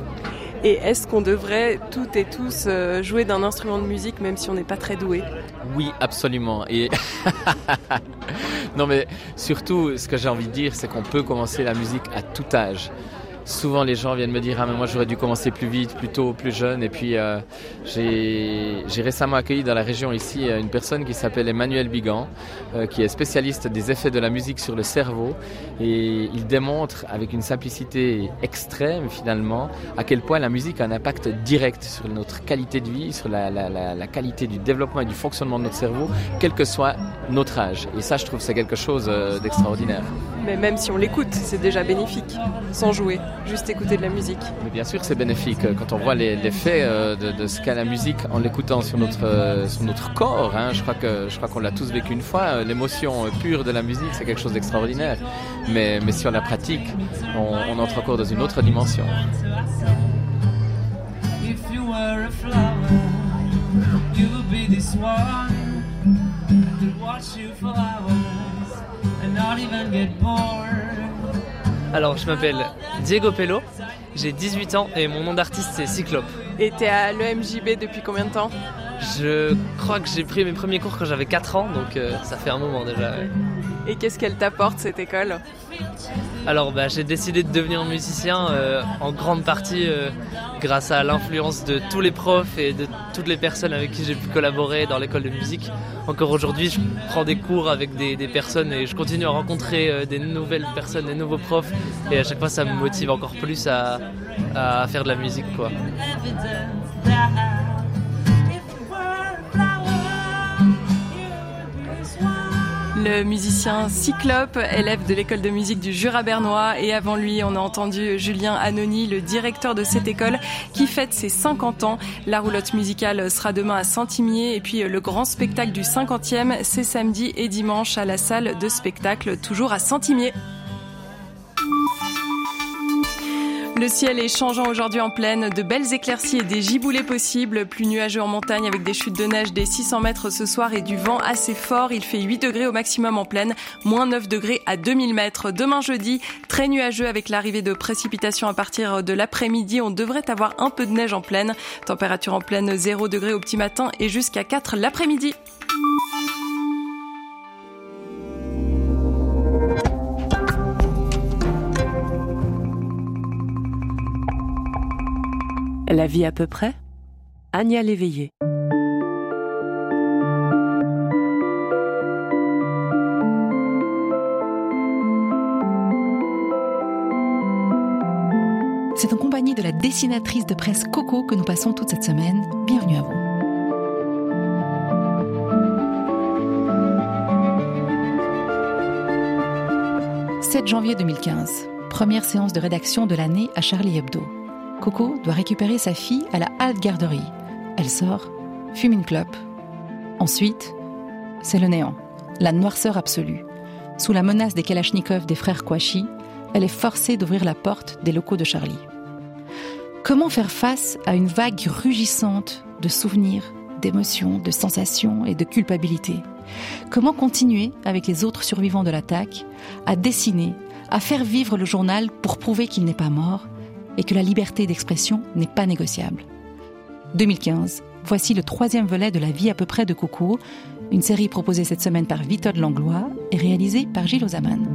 Et est-ce qu'on devrait toutes et tous euh, jouer d'un instrument de musique même si on n'est pas très doué ? Oui, absolument. Et non, mais surtout, ce que j'ai envie de dire, c'est qu'on peut commencer la musique à tout âge. Souvent, les gens viennent me dire « Ah, mais moi, j'aurais dû commencer plus vite, plus tôt, plus jeune. » Et puis, euh, j'ai, j'ai récemment accueilli dans la région ici une personne qui s'appelle Emmanuel Bigan, euh, qui est spécialiste des effets de la musique sur le cerveau. Et il démontre, avec une simplicité extrême, finalement, à quel point la musique a un impact direct sur notre qualité de vie, sur la, la, la, la qualité du développement et du fonctionnement de notre cerveau, quel que soit notre âge. Et ça, je trouve que c'est quelque chose euh, d'extraordinaire. Mais même si on l'écoute, c'est déjà bénéfique, sans jouer. Juste écouter de la musique. Mais bien sûr que c'est bénéfique quand on voit les, l'effet de, de ce qu'a la musique en l'écoutant sur notre, sur notre corps. Hein. Je crois que, je crois qu'on l'a tous vécu une fois. L'émotion pure de la musique, c'est quelque chose d'extraordinaire. Mais, mais si on la pratique, on, on entre encore dans une autre dimension. If you were a flower, you would be this one. I could watch you for hours and not even get bored. Alors, je m'appelle Diego Pello, j'ai dix-huit ans et mon nom d'artiste c'est Cyclope. Et t'es à l'E M J B depuis combien de temps ? Je crois que j'ai pris mes premiers cours quand j'avais quatre ans, donc euh, ça fait un moment déjà. Ouais. Et qu'est-ce qu'elle t'apporte cette école ? Alors bah, j'ai décidé de devenir musicien euh, en grande partie euh, grâce à l'influence de tous les profs et de toutes les personnes avec qui j'ai pu collaborer dans l'école de musique. Encore aujourd'hui, je prends des cours avec des, des personnes et je continue à rencontrer euh, des nouvelles personnes, des nouveaux profs. Et à chaque fois, ça me motive encore plus à, à faire de la musique, quoi. Le musicien Cyclope, élève de l'école de musique du Jura bernois, et avant lui, on a entendu Julien Anony, le directeur de cette école, qui fête ses cinquante ans. La roulotte musicale sera demain à Saint-Imier, et puis le grand spectacle du cinquantième, c'est samedi et dimanche à la salle de spectacle, toujours à Saint-Imier. Le ciel est changeant aujourd'hui en plaine, de belles éclaircies et des giboulées possibles, plus nuageux en montagne avec des chutes de neige des six cents mètres ce soir et du vent assez fort. Il fait huit degrés au maximum en plaine, moins neuf degrés à deux mille mètres. Demain jeudi, très nuageux avec l'arrivée de précipitations à partir de l'après-midi. On devrait avoir un peu de neige en plaine. Température en plaine zéro degré au petit matin et jusqu'à quatre l'après-midi. La vie à peu près, Anya Léveillé. C'est en compagnie compagnie de la dessinatrice de presse Coco que nous passons toute cette semaine. Bienvenue à vous. sept janvier deux mille quinze, première séance de rédaction de l'année à Charlie Hebdo. Coco doit récupérer sa fille à la halte garderie. Elle sort, fume une clope. Ensuite, c'est le néant, la noirceur absolue. Sous la menace des kalachnikovs des frères Kouachi, elle est forcée d'ouvrir la porte des locaux de Charlie. Comment faire face à une vague rugissante de souvenirs, d'émotions, de sensations et de culpabilité ? Comment continuer avec les autres survivants de l'attaque à dessiner, à faire vivre le journal pour prouver qu'il n'est pas mort et que la liberté d'expression n'est pas négociable ? deux mille quinze, voici le troisième volet de la vie à peu près de Coco, une série proposée cette semaine par Vitold Langlois et réalisée par Gilles Ozaman.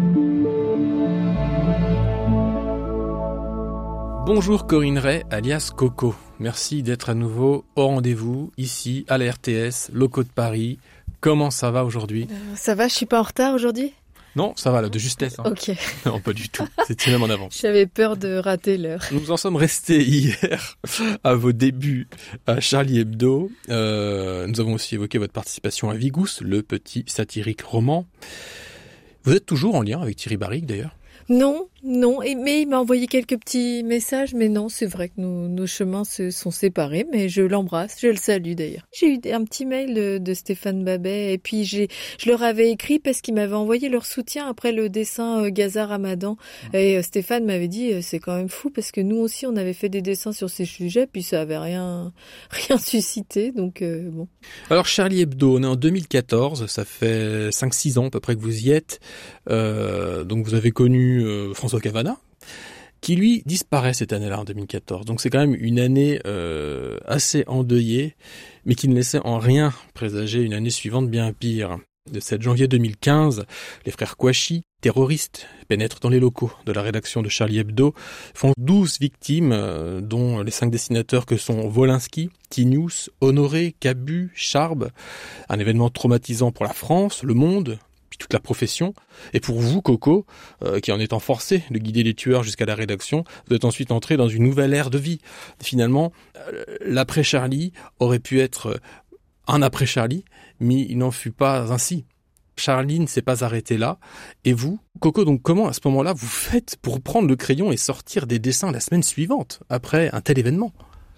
Bonjour Corinne Ray, alias Coco. Merci d'être à nouveau au rendez-vous, ici, à la R T S, locaux de Paris. Comment ça va aujourd'hui ? euh, Ça va, je suis pas en retard aujourd'hui ? Non, ça va, là, de justesse. Hein. Ok. Non, pas du tout. C'est même en avance. J'avais peur de rater l'heure. Nous en sommes restés hier à vos débuts à Charlie Hebdo. Euh, nous avons aussi évoqué votre participation à Vigous, le petit satirique roman. Vous êtes toujours en lien avec Thierry Barrigue, d'ailleurs ? Non, non, et, mais il m'a envoyé quelques petits messages, mais non, c'est vrai que nos, nos chemins se sont séparés, mais je l'embrasse, je le salue d'ailleurs. J'ai eu un petit mail de, de Stéphane Babet, et puis j'ai, je leur avais écrit parce qu'ils m'avaient envoyé leur soutien après le dessin euh, Gaza Ramadan, et euh, Stéphane m'avait dit, euh, c'est quand même fou, parce que nous aussi on avait fait des dessins sur ces sujets, puis ça avait rien, rien suscité, donc euh, bon. Alors Charlie Hebdo, on est en deux mille quatorze, ça fait cinq six ans à peu près que vous y êtes, euh, donc vous avez connu euh, François Cavana, qui lui disparaît cette année-là en deux mille quatorze. Donc c'est quand même une année euh, assez endeuillée, mais qui ne laissait en rien présager une année suivante bien pire. Le sept janvier deux mille quinze, les frères Kouachi, terroristes, pénètrent dans les locaux de la rédaction de Charlie Hebdo, font douze victimes, euh, dont les cinq dessinateurs que sont Wolinski, Tinius, Honoré, Cabu, Charb. Un événement traumatisant pour la France, le monde, puis toute la profession. Et pour vous, Coco, euh, qui en étant forcé de guider les tueurs jusqu'à la rédaction, vous êtes ensuite entré dans une nouvelle ère de vie. Finalement, euh, l'après-Charlie aurait pu être un après-Charlie, mais il n'en fut pas ainsi. Charlie ne s'est pas arrêté là. Et vous, Coco, donc comment à ce moment-là vous faites pour prendre le crayon et sortir des dessins la semaine suivante, après un tel événement ?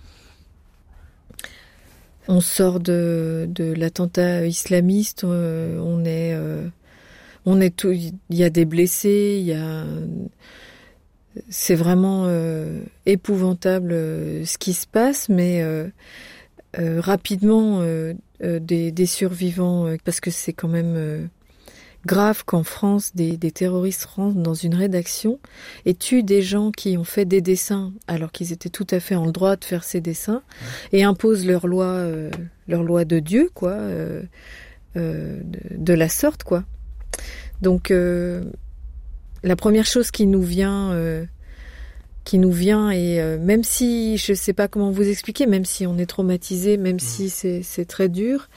On sort de, de l'attentat islamiste, euh, on est, euh, on est tout, il y a des blessés, il y a, c'est vraiment euh, épouvantable euh, ce qui se passe, mais euh, euh, rapidement euh, euh, des, des survivants, euh, parce que c'est quand même euh, grave qu'en France, des, des terroristes rentrent dans une rédaction et tuent des gens qui ont fait des dessins alors qu'ils étaient tout à fait en droit de faire ces dessins et imposent leur loi, euh, leur loi de Dieu, quoi, euh, euh, de, de la sorte, quoi. Donc, euh, la première chose qui nous vient, euh, qui nous vient, et euh, même si je sais pas comment vous expliquer, même si on est traumatisé, même si c'est, c'est très dur.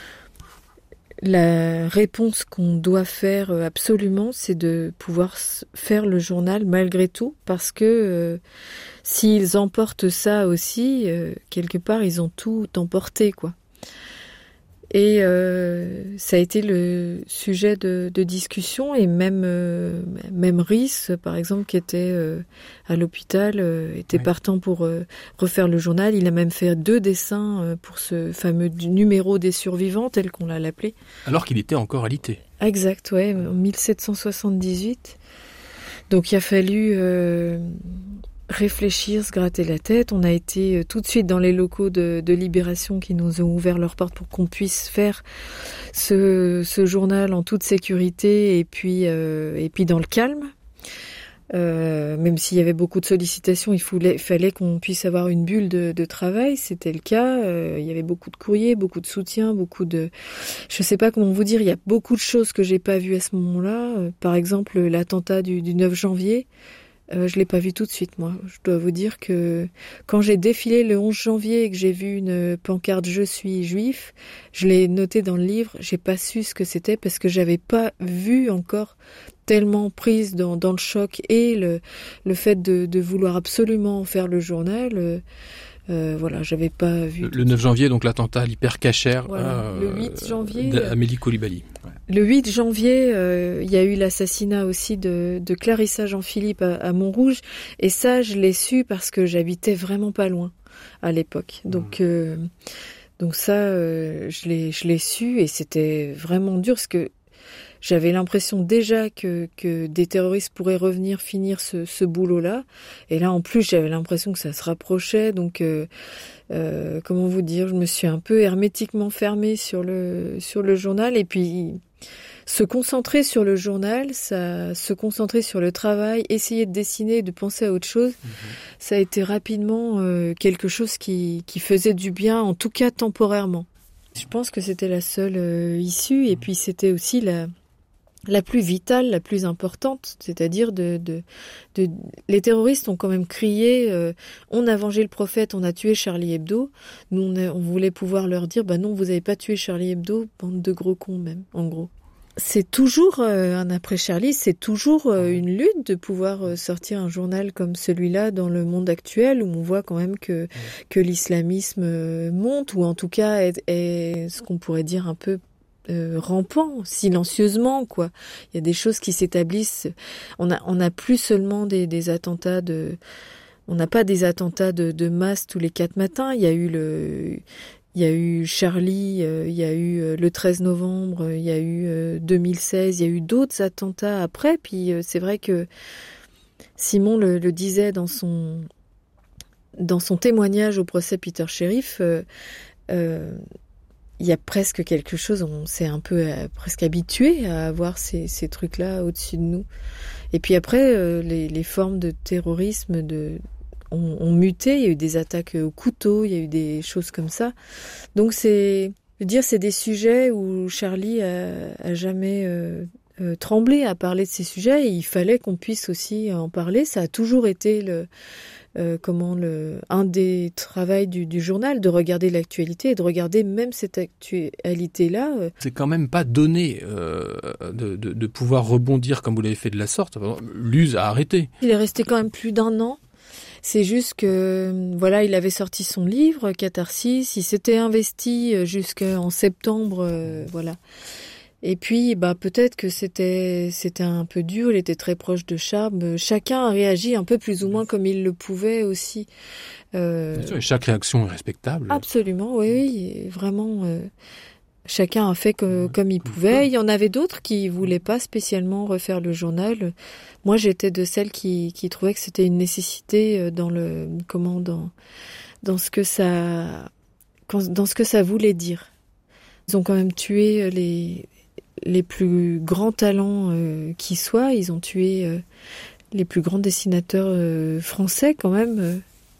La réponse qu'on doit faire absolument, c'est de pouvoir faire le journal malgré tout, parce que euh, s'ils emportent ça aussi, euh, quelque part, ils ont tout emporté, quoi. Et euh, ça a été le sujet de, de discussion, et même euh, même Rhys, par exemple, qui était euh, à l'hôpital, euh, était oui. partant pour euh, refaire le journal. Il a même fait deux dessins euh, pour ce fameux numéro des survivants, tel qu'on l'a appelé. Alors qu'il était encore alité. Exact, ouais, en dix-sept cent soixante-dix-huit. Donc il a fallu euh, réfléchir, se gratter la tête. On a été tout de suite dans les locaux de, de Libération qui nous ont ouvert leurs portes pour qu'on puisse faire ce, ce journal en toute sécurité et puis, euh, et puis dans le calme. Euh, même s'il y avait beaucoup de sollicitations, il fallait, fallait qu'on puisse avoir une bulle de, de travail. C'était le cas. Euh, il y avait beaucoup de courriers, beaucoup de soutien, beaucoup de... Je sais pas comment vous dire, il y a beaucoup de choses que j'ai pas vues à ce moment-là. Euh, par exemple, l'attentat du, du neuf janvier. Euh, je l'ai pas vu tout de suite, moi. Je dois vous dire que quand j'ai défilé le onze janvier et que j'ai vu une pancarte « Je suis juif », je l'ai noté dans le livre. J'ai pas su ce que c'était parce que j'avais pas vu encore, tellement prise dans, dans le choc et le, le fait de, de vouloir absolument faire le journal. Euh, Euh, voilà, j'avais pas vu. Le neuf janvier, donc l'attentat à l'hypercachère. Voilà, euh, le huit janvier. Amélie Coulibaly. Ouais. Le huit janvier, il euh, y a eu l'assassinat aussi de, de Clarissa Jean-Philippe à, à Montrouge. Et ça, je l'ai su parce que j'habitais vraiment pas loin à l'époque. Donc, mmh. euh, donc ça, euh, je l'ai, je l'ai su et c'était vraiment dur parce que j'avais l'impression déjà que, que des terroristes pourraient revenir finir ce, ce boulot-là. Et là, en plus, j'avais l'impression que ça se rapprochait. Donc, euh, euh, comment vous dire, je me suis un peu hermétiquement fermée sur le, sur le journal. Et puis, se concentrer sur le journal, ça, se concentrer sur le travail, essayer de dessiner, de penser à autre chose, mmh. ça a été rapidement euh, quelque chose qui, qui faisait du bien, en tout cas temporairement. Je pense que c'était la seule euh, issue. Et puis, c'était aussi la... la plus vitale, la plus importante, c'est-à-dire de, de, de les terroristes ont quand même crié euh, on a vengé le prophète, on a tué Charlie Hebdo. Nous on, a, on voulait pouvoir leur dire bah non, vous avez pas tué Charlie Hebdo, bande de gros cons même, en gros. C'est toujours euh, un après Charlie, c'est toujours euh, une lutte de pouvoir euh, sortir un journal comme celui-là dans le monde actuel où on voit quand même que que l'islamisme euh, monte ou en tout cas est, est ce qu'on pourrait dire un peu Euh, rampant, silencieusement, quoi. Il y a des choses qui s'établissent. On a, on a plus seulement des, des attentats de, on n'a pas des attentats de, de masse tous les quatre matins. Il y a eu le, il y a eu Charlie, euh, il y a eu euh, le treize novembre, il y a eu euh, deux mille seize, il y a eu d'autres attentats après. Puis euh, c'est vrai que Simon le, le disait dans son, dans son témoignage au procès Peter Sherif. Euh, euh, Il y a presque quelque chose, on s'est un peu euh, presque habitué à avoir ces, ces trucs-là au-dessus de nous. Et puis après, euh, les, les formes de terrorisme de, ont, ont muté. Il y a eu des attaques au couteau, il y a eu des choses comme ça. Donc c'est, je veux dire, c'est des sujets où Charlie a, a jamais euh, euh, tremblé à parler de ces sujets. Et il fallait qu'on puisse aussi en parler. Ça a toujours été le Euh, comment le un des travaux du, du journal, de regarder l'actualité et de regarder même cette actualité-là. Euh. C'est quand même pas donné euh, de, de, de pouvoir rebondir comme vous l'avez fait de la sorte. L'U S a arrêté. Il est resté quand même plus d'un an. C'est juste que, voilà, il avait sorti son livre, Catharsis, il s'était investi jusqu'en septembre, euh, voilà. Et puis, bah, peut-être que c'était, c'était un peu dur, il était très proche de Charb. Chacun a réagi un peu plus ou moins comme il le pouvait aussi. Euh... Bien sûr, et chaque réaction est respectable. Absolument, oui, oui, vraiment. Euh... Chacun a fait que, comme il pouvait. Il y en avait d'autres qui voulaient pas spécialement refaire le journal. Moi, j'étais de celles qui, qui trouvaient que c'était une nécessité dans le, comment, dans, dans ce que ça, dans ce que ça voulait dire. Ils ont quand même tué les, les plus grands talents euh, qui soient. Ils ont tué euh, les plus grands dessinateurs euh, français quand même. Euh,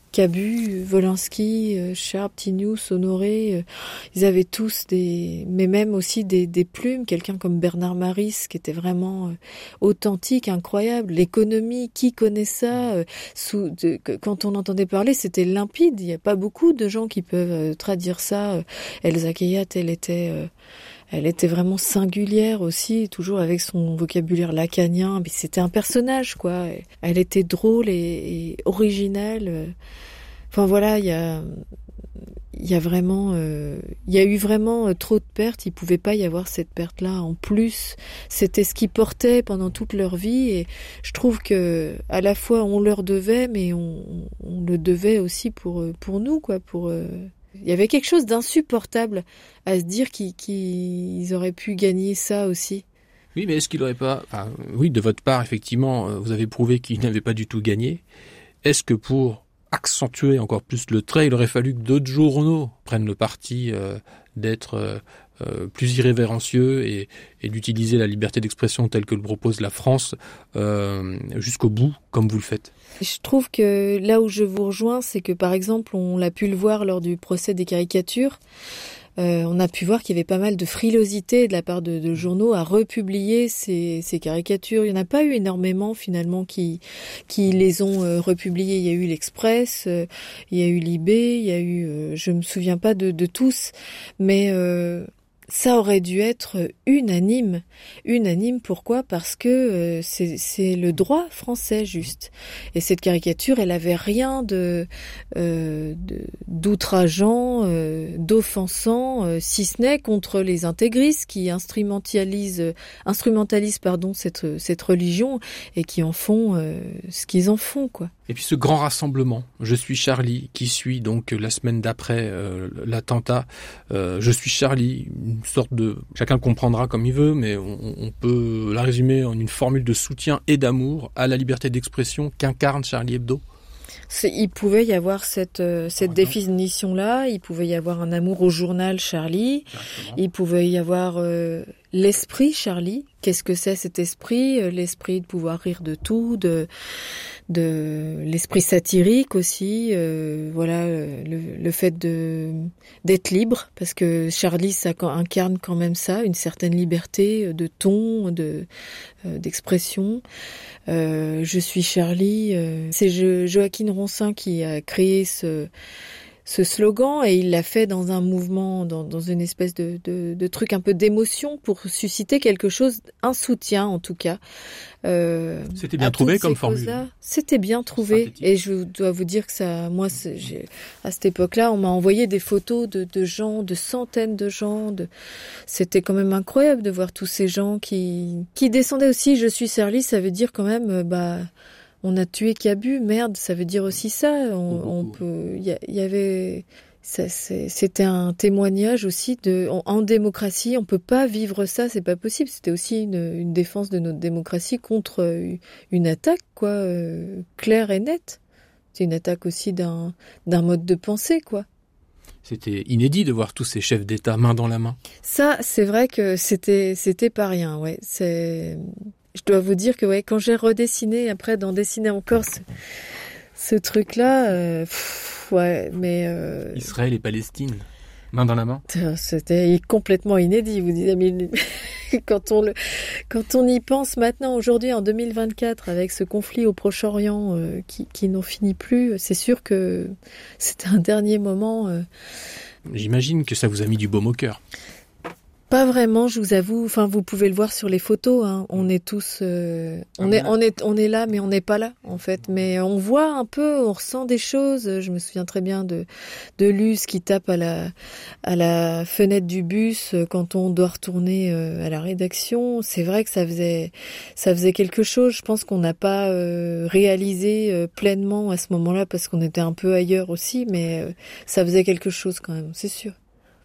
Cabu, Wolinski, euh, Charb, Tinius, Honoré. Euh, ils avaient tous des... Mais même aussi des, des plumes. Quelqu'un comme Bernard Maris qui était vraiment euh, authentique, incroyable. L'économie, qui connaît ça euh, sous, de, quand on entendait parler, c'était limpide. Il n'y a pas beaucoup de gens qui peuvent euh, traduire ça. Euh, Elsa Kayat, elle était... Euh, Elle était vraiment singulière aussi, toujours avec son vocabulaire lacanien. Mais c'était un personnage, quoi. Elle était drôle et, et originale. Enfin voilà, il y a, il y a vraiment, euh, il y a eu vraiment trop de pertes. Il pouvait pas y avoir cette perte-là en plus. C'était ce qu'ils portaient pendant toute leur vie. Et je trouve que à la fois on leur devait, mais on, on le devait aussi pour pour nous, quoi, pour euh, il y avait quelque chose d'insupportable à se dire qu'ils, qu'ils auraient pu gagner ça aussi. Oui, mais est-ce qu'il n'aurait pas... Enfin, oui, de votre part, effectivement, vous avez prouvé qu'ils n'avaient pas du tout gagné. Est-ce que pour accentuer encore plus le trait, il aurait fallu que d'autres journaux prennent le parti euh, d'être euh, euh, plus irrévérencieux et, et d'utiliser la liberté d'expression telle que le propose la France euh, jusqu'au bout, comme vous le faites? Je trouve que là où je vous rejoins, c'est que par exemple, on l'a pu le voir lors du procès des caricatures, euh, on a pu voir qu'il y avait pas mal de frilosité de la part de, de journaux à republier ces, ces caricatures. Il n'y en a pas eu énormément finalement qui, qui les ont euh, republiées. Il y a eu l'Express, euh, il y a eu Libé, il y a eu, euh, je me souviens pas de, de tous, mais euh, ça aurait dû être unanime. Unanime, pourquoi ? Parce que euh, c'est, c'est le droit français, juste. Et cette caricature, elle avait rien de, euh, de d'outrageant, euh, d'offensant, euh, si ce n'est contre les intégristes qui instrumentalisent, instrumentalisent pardon, cette, cette religion et qui en font euh, ce qu'ils en font, quoi. Et puis ce grand rassemblement, Je suis Charlie, qui suit donc la semaine d'après euh, l'attentat, euh, Je suis Charlie, une sorte de... Chacun le comprendra comme il veut, mais on, on peut la résumer en une formule de soutien et d'amour à la liberté d'expression qu'incarne Charlie Hebdo. C'est, il pouvait y avoir cette, euh, cette définition-là, il pouvait y avoir un amour au journal Charlie, Exactement. Il pouvait y avoir euh, l'esprit Charlie. Qu'est-ce que c'est cet esprit ? L'esprit de pouvoir rire de tout, de, de l'esprit satirique aussi, euh, voilà, le, le fait de d'être libre, parce que Charlie, ça incarne quand même ça, une certaine liberté de ton, de euh, d'expression. Euh, je suis Charlie. Euh, c'est jo- Joaquin Ronsin qui a créé ce ce slogan et il l'a fait dans un mouvement, dans, dans une espèce de, de, de truc un peu d'émotion pour susciter quelque chose, un soutien en tout cas. Euh, C'était bien trouvé comme formule. C'était bien trouvé et je dois vous dire que ça, moi, c'est, j'ai, à cette époque-là, on m'a envoyé des photos de, de gens, de centaines de gens. De, c'était quand même incroyable de voir tous ces gens qui qui descendaient aussi. Je suis Charlie, ça veut dire quand même, bah. On a tué Cabu, merde, ça veut dire aussi ça. On, on peut, il y, y avait, ça, c'est, c'était un témoignage aussi de, en, en démocratie, on peut pas vivre ça, c'est pas possible. C'était aussi une, une défense de notre démocratie contre une attaque, quoi, euh, claire et nette. C'est une attaque aussi d'un, d'un mode de pensée, quoi. C'était inédit de voir tous ces chefs d'État main dans la main. Ça, c'est vrai que c'était, c'était pas rien, ouais. C'est, je dois vous dire que ouais, quand j'ai redessiné, après d'en dessiner encore ce, ce truc-là, euh, pff, ouais, mais... Euh, Israël et Palestine, main dans la main. C'était complètement inédit, vous dites, mais quand on le, quand on y pense maintenant, aujourd'hui, en deux mille vingt-quatre, avec ce conflit au Proche-Orient euh, qui, qui n'en finit plus, c'est sûr que c'était un dernier moment... Euh, J'imagine que ça vous a mis du baume au cœur. Pas vraiment, je vous avoue. Enfin, vous pouvez le voir sur les photos. Hein. On est tous, euh, on est, on est, on est là, mais on n'est pas là en fait. Mais on voit un peu, on ressent des choses. Je me souviens très bien de de Luce qui tape à la à la fenêtre du bus quand on doit retourner à la rédaction. C'est vrai que ça faisait ça faisait quelque chose. Je pense qu'on n'a pas euh, réalisé euh, pleinement à ce moment-là parce qu'on était un peu ailleurs aussi, mais euh, ça faisait quelque chose quand même, c'est sûr.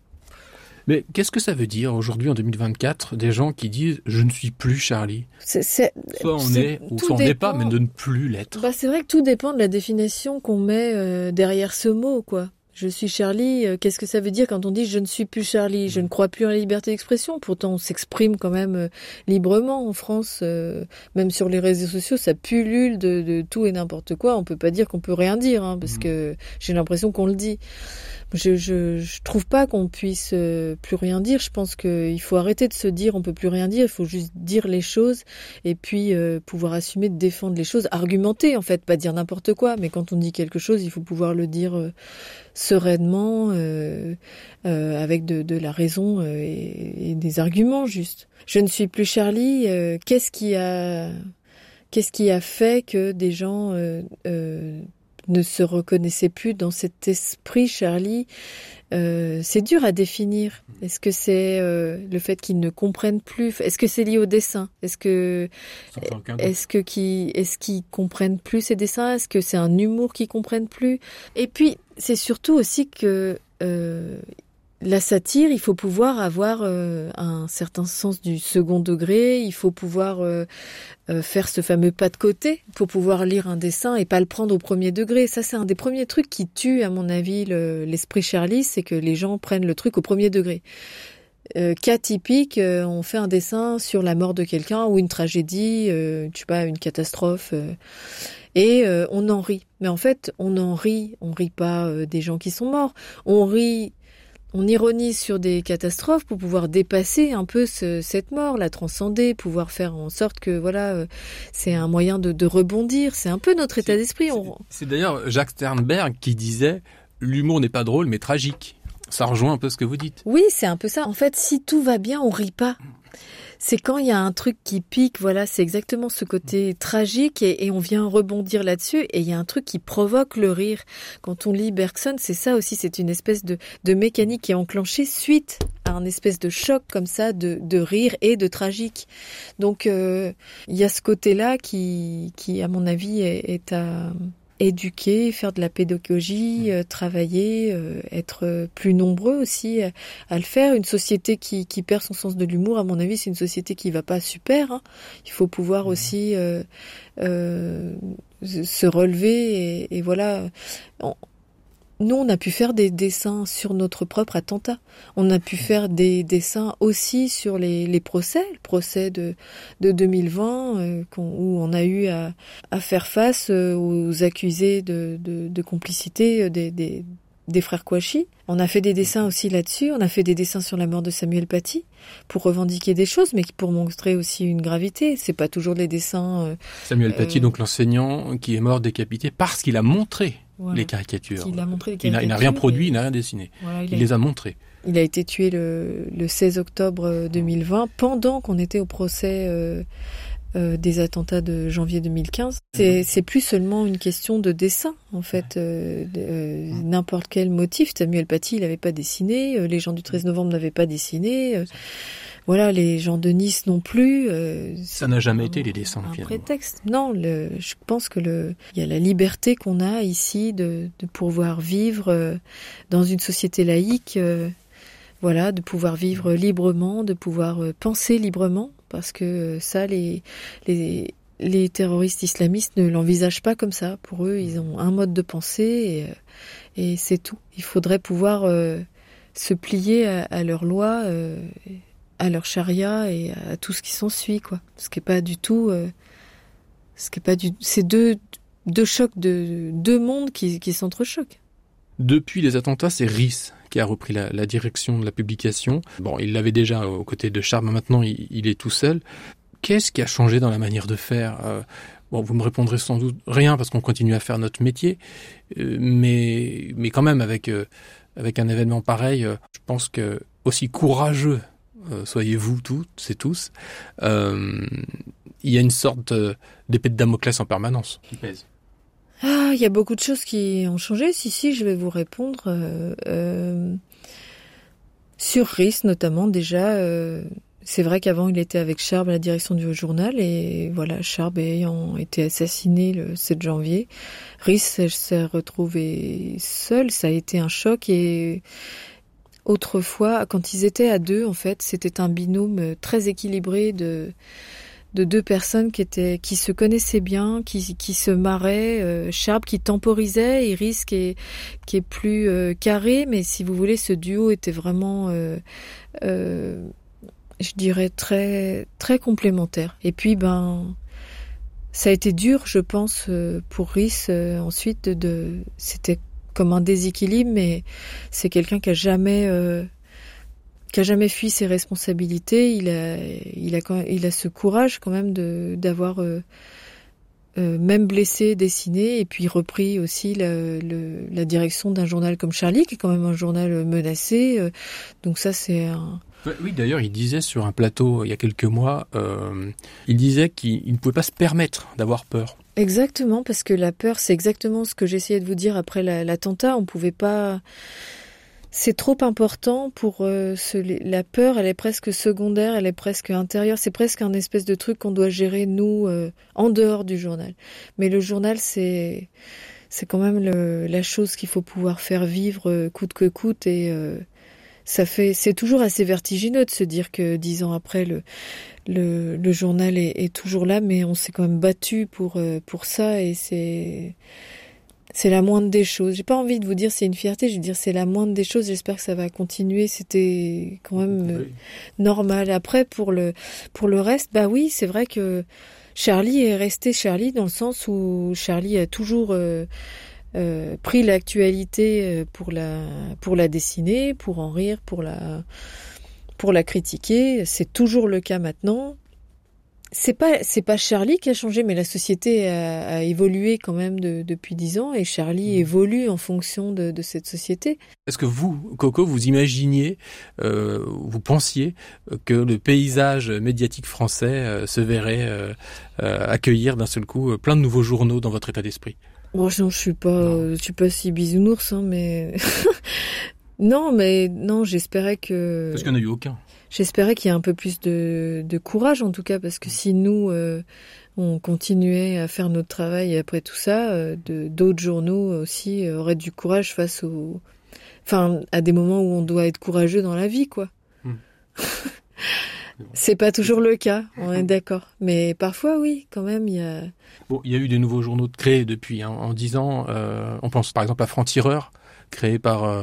Mais qu'est-ce que ça veut dire aujourd'hui en deux mille vingt-quatre des gens qui disent je ne suis plus Charlie ? c'est, c'est, Soit on c'est, est ou soit on n'est pas, mais de ne plus l'être. Bah c'est vrai que tout dépend de la définition qu'on met euh, derrière ce mot, quoi. Je suis Charlie, euh, qu'est-ce que ça veut dire quand on dit je ne suis plus Charlie ? Je ne crois plus en la liberté d'expression. Pourtant, on s'exprime quand même euh, librement en France. Euh, même sur les réseaux sociaux, ça pullule de, de tout et n'importe quoi. On peut pas dire qu'on peut rien dire, hein, parce mmh. que j'ai l'impression qu'on le dit. Je, je, je trouve pas qu'on puisse euh, plus rien dire. Je pense qu'il faut arrêter de se dire on peut plus rien dire. Il faut juste dire les choses et puis euh, pouvoir assumer de défendre les choses, argumenter en fait, pas dire n'importe quoi. Mais quand on dit quelque chose, il faut pouvoir le dire euh, sereinement, euh, euh, avec de, de la raison euh, et, et des arguments justes. Je ne suis plus Charlie. Euh, qu'est-ce qui a, qu'est-ce qui a fait que des gens euh, euh, ne se reconnaissaient plus dans cet esprit Charlie? euh, C'est dur à définir. Est-ce que c'est euh, le fait qu'ils ne comprennent plus? Est-ce que c'est lié au dessin? Est-ce que est-ce que qui est-ce qu'ils comprennent plus ces dessins? Est-ce que c'est un humour qu'ils comprennent plus? Et puis c'est surtout aussi que euh, la satire, il faut pouvoir avoir euh, un certain sens du second degré, il faut pouvoir euh, euh, faire ce fameux pas de côté pour pouvoir lire un dessin et pas le prendre au premier degré. Ça, c'est un des premiers trucs qui tue, à mon avis, le, l'esprit Charlie, c'est que les gens prennent le truc au premier degré. Euh, cas typique, euh, on fait un dessin sur la mort de quelqu'un ou une tragédie, euh, je sais pas, une catastrophe, euh, et euh, on en rit. Mais en fait, on en rit, on rit pas euh, des gens qui sont morts, on rit on ironise sur des catastrophes pour pouvoir dépasser un peu ce, cette mort, la transcender, pouvoir faire en sorte que voilà, euh, c'est un moyen de, de rebondir. C'est un peu notre état c'est, d'esprit. On... C'est, c'est d'ailleurs Jacques Sternberg qui disait « l'humour n'est pas drôle mais tragique ». Ça rejoint un peu ce que vous dites. Oui, c'est un peu ça. En fait, si tout va bien, on rit pas. C'est quand il y a un truc qui pique, voilà, c'est exactement ce côté tragique et, et on vient rebondir là-dessus et il y a un truc qui provoque le rire. Quand on lit Bergson, c'est ça aussi, c'est une espèce de, de mécanique qui est enclenchée suite à un espèce de choc comme ça de, de rire et de tragique. Donc euh, il y a ce côté-là qui, qui à mon avis, est, est à... éduquer, faire de la pédagogie, euh, travailler, euh, être plus nombreux aussi à, à le faire. Une société qui, qui perd son sens de l'humour, à mon avis, c'est une société qui va pas super. Hein. Il faut pouvoir mmh. aussi euh, euh, se relever et, et voilà. On, Nous, on a pu faire des dessins sur notre propre attentat. On a pu faire des dessins aussi sur les, les procès, le procès de, de deux mille vingt, euh, où on a eu à, à faire face aux accusés de, de, de complicité des, des, des frères Kouachi. On a fait des dessins aussi là-dessus. On a fait des dessins sur la mort de Samuel Paty pour revendiquer des choses, mais pour montrer aussi une gravité. C'est pas toujours des dessins... Euh, Samuel Paty, euh, donc l'enseignant qui est mort décapité parce qu'il a montré Voilà. les caricatures. Il a montré les caricatures. Il n'a, il n'a rien produit, et... il n'a rien dessiné. Voilà, il, il a... les a montrées. Il a été tué le, le seize octobre deux mille vingt, pendant qu'on était au procès euh, euh, des attentats de janvier deux mille quinze. C'est, c'est plus seulement une question de dessin, en fait. Euh, euh, n'importe quel motif. Samuel Paty, il n'avait pas dessiné. Les gens du treize novembre n'avaient pas dessiné. Euh, Voilà, les gens de Nice non plus. Euh, ça n'a jamais été les dessins, un finalement. prétexte. Non, le, je pense que le, il y a la liberté qu'on a ici de, de pouvoir vivre euh, dans une société laïque. Euh, voilà, de pouvoir vivre librement, de pouvoir euh, penser librement, parce que euh, ça, les, les, les terroristes islamistes ne l'envisagent pas comme ça. Pour eux, ils ont un mode de pensée et, et c'est tout. Il faudrait pouvoir euh, se plier à, à leurs lois. Euh, à leur charia et à tout ce qui s'ensuit, quoi. Ce qui est pas du tout, euh, ce qui est pas du, c'est deux, deux chocs de, deux mondes qui, qui s'entrechoquent. Depuis les attentats, c'est Riss qui a repris la, la direction de la publication. Bon, il l'avait déjà aux côtés de Charb, maintenant il, il est tout seul. Qu'est-ce qui a changé dans la manière de faire? euh, Bon, vous me répondrez sans doute rien parce qu'on continue à faire notre métier, euh, mais, mais quand même avec, euh, avec un événement pareil, euh, je pense que aussi courageux Euh, soyez-vous toutes et tous, euh, il y a une sorte euh, d'épée de Damoclès en permanence qui pèse. Ah, il y a beaucoup de choses qui ont changé. Si, si, je vais vous répondre. Euh, euh, sur Riss, notamment, déjà, euh, c'est vrai qu'avant, il était avec Charb à la direction du journal, et voilà, Charb ayant été assassiné le sept janvier, Riss s'est retrouvé seul. Ça a été un choc, et autrefois, quand ils étaient à deux, en fait, c'était un binôme très équilibré de, de deux personnes qui étaient, qui se connaissaient bien, qui, qui se marraient. Euh, Charb qui temporisait, et Riss qui est, qui est plus euh, carré, mais si vous voulez, ce duo était vraiment, euh, euh, je dirais, très, très complémentaire. Et puis, ben, ça a été dur, je pense, pour Riss, euh, ensuite, de, de, c'était comme un déséquilibre, mais c'est quelqu'un qui a jamais euh, qui a jamais fui ses responsabilités. Il a il a quand, il a ce courage quand même de d'avoir euh, euh, même blessé, dessiné, et puis repris aussi la, le, la direction d'un journal comme Charlie, qui est quand même un journal menacé. Euh, donc ça, c'est un... Oui, d'ailleurs, il disait sur un plateau il y a quelques mois, euh, il disait qu'il il ne pouvait pas se permettre d'avoir peur. Exactement, parce que la peur, c'est exactement ce que j'essayais de vous dire après la, l'attentat. On pouvait pas... C'est trop important pour euh, ce... la peur. Elle est presque secondaire, elle est presque intérieure. C'est presque un espèce de truc qu'on doit gérer nous euh, en dehors du journal. Mais le journal, c'est c'est quand même le... la chose qu'il faut pouvoir faire vivre euh, coûte que coûte. Et euh, ça fait, c'est toujours assez vertigineux de se dire que dix ans après, le le, le journal est, est toujours là, mais on s'est quand même battu pour euh, pour ça, et c'est c'est la moindre des choses. J'ai pas envie de vous dire c'est une fierté, je veux dire c'est la moindre des choses. J'espère que ça va continuer. C'était quand même euh, normal. Après pour le pour le reste, bah oui, c'est vrai que Charlie est resté Charlie dans le sens où Charlie a toujours euh, euh, pris l'actualité pour la, pour la dessiner, pour en rire, pour la, pour la critiquer. C'est toujours le cas maintenant. C'est pas, c'est pas Charlie qui a changé, mais la société a, a évolué quand même de, depuis dix ans et Charlie mmh. évolue en fonction de, de cette société. Est-ce que vous, Coco, vous imaginiez, euh, vous pensiez que le paysage médiatique français euh, se verrait euh, euh, accueillir d'un seul coup plein de nouveaux journaux dans votre état d'esprit? Bon, je, je suis pas, euh, je suis pas si bisounours, hein, mais non, mais non, j'espérais que. Parce qu'il n'y en a eu aucun. J'espérais qu'il y ait un peu plus de, de courage, en tout cas, parce que si nous, euh, on continuait à faire notre travail après tout ça, euh, de, d'autres journaux aussi euh, auraient du courage face au, enfin, à des moments où on doit être courageux dans la vie, quoi. Mmh. C'est pas toujours le cas, on est d'accord. Mais parfois, oui, quand même, il y a. Bon, il y a eu des nouveaux journaux de créés depuis, hein, en dix ans. Euh, on pense par exemple à Franc-Tireur, créé par euh,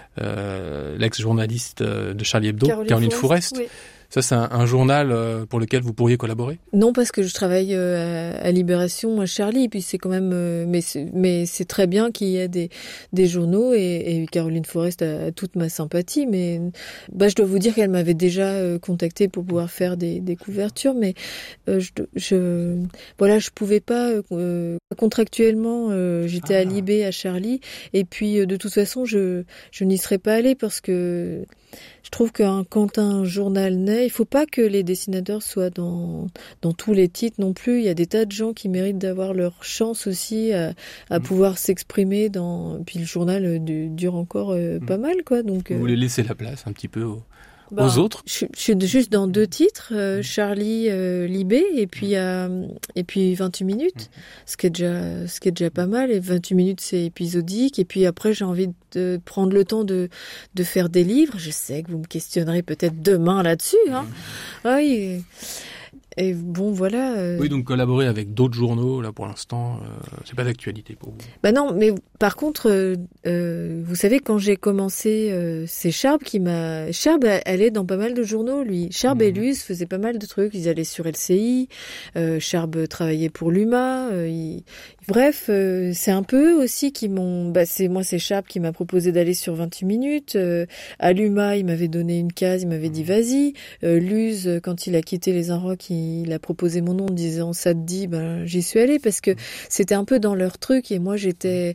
euh, l'ex-journaliste de Charlie Hebdo, Caroline, Caroline Fourest. Fourest. Oui. Ça, c'est un, un journal euh, pour lequel vous pourriez collaborer? Non, parce que je travaille euh, à, à Libération, à Charlie, et puis c'est quand même, euh, mais c'est, mais c'est très bien qu'il y ait des des journaux et, et Caroline Fourest a, a toute ma sympathie, mais bah je dois vous dire qu'elle m'avait déjà euh, contactée pour pouvoir faire des, des couvertures, mais euh, je, je voilà, je pouvais pas euh, contractuellement, euh, j'étais ah. à Libé, à Charlie, et puis euh, de toute façon, je je n'y serais pas allée parce que je trouve que hein, quand un journal naît, il faut pas que les dessinateurs soient dans dans tous les titres non plus. Il y a des tas de gens qui méritent d'avoir leur chance aussi à, à mmh. pouvoir s'exprimer dans. Puis le journal euh, dure encore euh, mmh. pas mal, quoi. Donc vous euh... voulez laisser la place un petit peu aux, bah, aux autres. Je, je suis juste dans deux titres, euh, Charlie, euh, Libé, et puis euh, et puis vingt-huit minutes, ce qui est déjà ce qui est déjà pas mal. Et vingt-huit minutes c'est épisodique. Et puis après j'ai envie de prendre le temps de de faire des livres. Je sais que vous me questionnerez peut-être demain là-dessus, hein. Ah oui. Et, et bon voilà. Euh... Oui, donc collaborer avec d'autres journaux là pour l'instant, euh, c'est pas d'actualité pour vous. Bah non, mais par contre, euh, euh, vous savez quand j'ai commencé, euh, c'est Charb qui m'a. Charb, elle est dans pas mal de journaux, lui. Charb mmh. et Luz faisaient pas mal de trucs. Ils allaient sur L C I. Euh, Charb travaillait pour l'U M A. Euh, il... Bref, euh, c'est un peu aussi qui m'ont. Bah c'est moi, c'est Charb qui m'a proposé d'aller sur vingt-huit minutes. Euh, à l'U M A, il m'avait donné une case, il m'avait dit vas-y. Euh, Luz, quand il a quitté les Inrocks, il il a proposé mon nom en disant ça te dit, ben j'y suis allée parce que c'était un peu dans leur truc et moi j'étais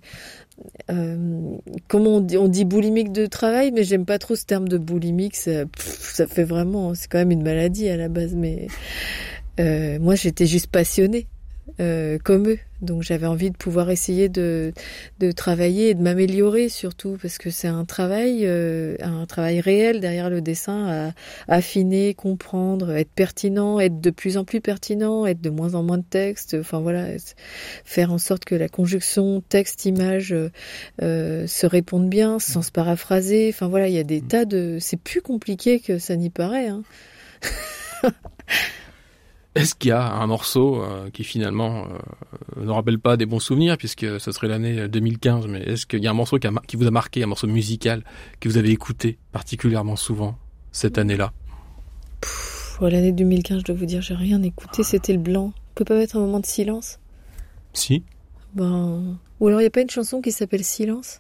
euh, comment on dit, on dit boulimique de travail, mais j'aime pas trop ce terme de boulimique, ça, pff, ça fait vraiment, c'est quand même une maladie à la base, mais euh, moi j'étais juste passionnée euh, comme eux. Donc j'avais envie de pouvoir essayer de de travailler et de m'améliorer surtout parce que c'est un travail euh, un travail réel derrière le dessin à, à affiner, comprendre, être pertinent, être de plus en plus pertinent, être de moins en moins de texte, enfin voilà, faire en sorte que la conjonction texte-image euh, se réponde bien sans se paraphraser, enfin voilà, il y a des tas de c'est plus compliqué que ça n'y paraît, hein. Est-ce qu'il y a un morceau euh, qui finalement euh, ne rappelle pas des bons souvenirs puisque ce serait l'année deux mille quinze, mais est-ce qu'il y a un morceau qui, a, qui vous a marqué, un morceau musical que vous avez écouté particulièrement souvent cette année-là? Pff, l'année deux mille quinze, je dois vous dire, j'ai rien écouté, c'était le blanc. On peut pas mettre un moment de silence? Si. Ben, ou alors il y a pas une chanson qui s'appelle Silence?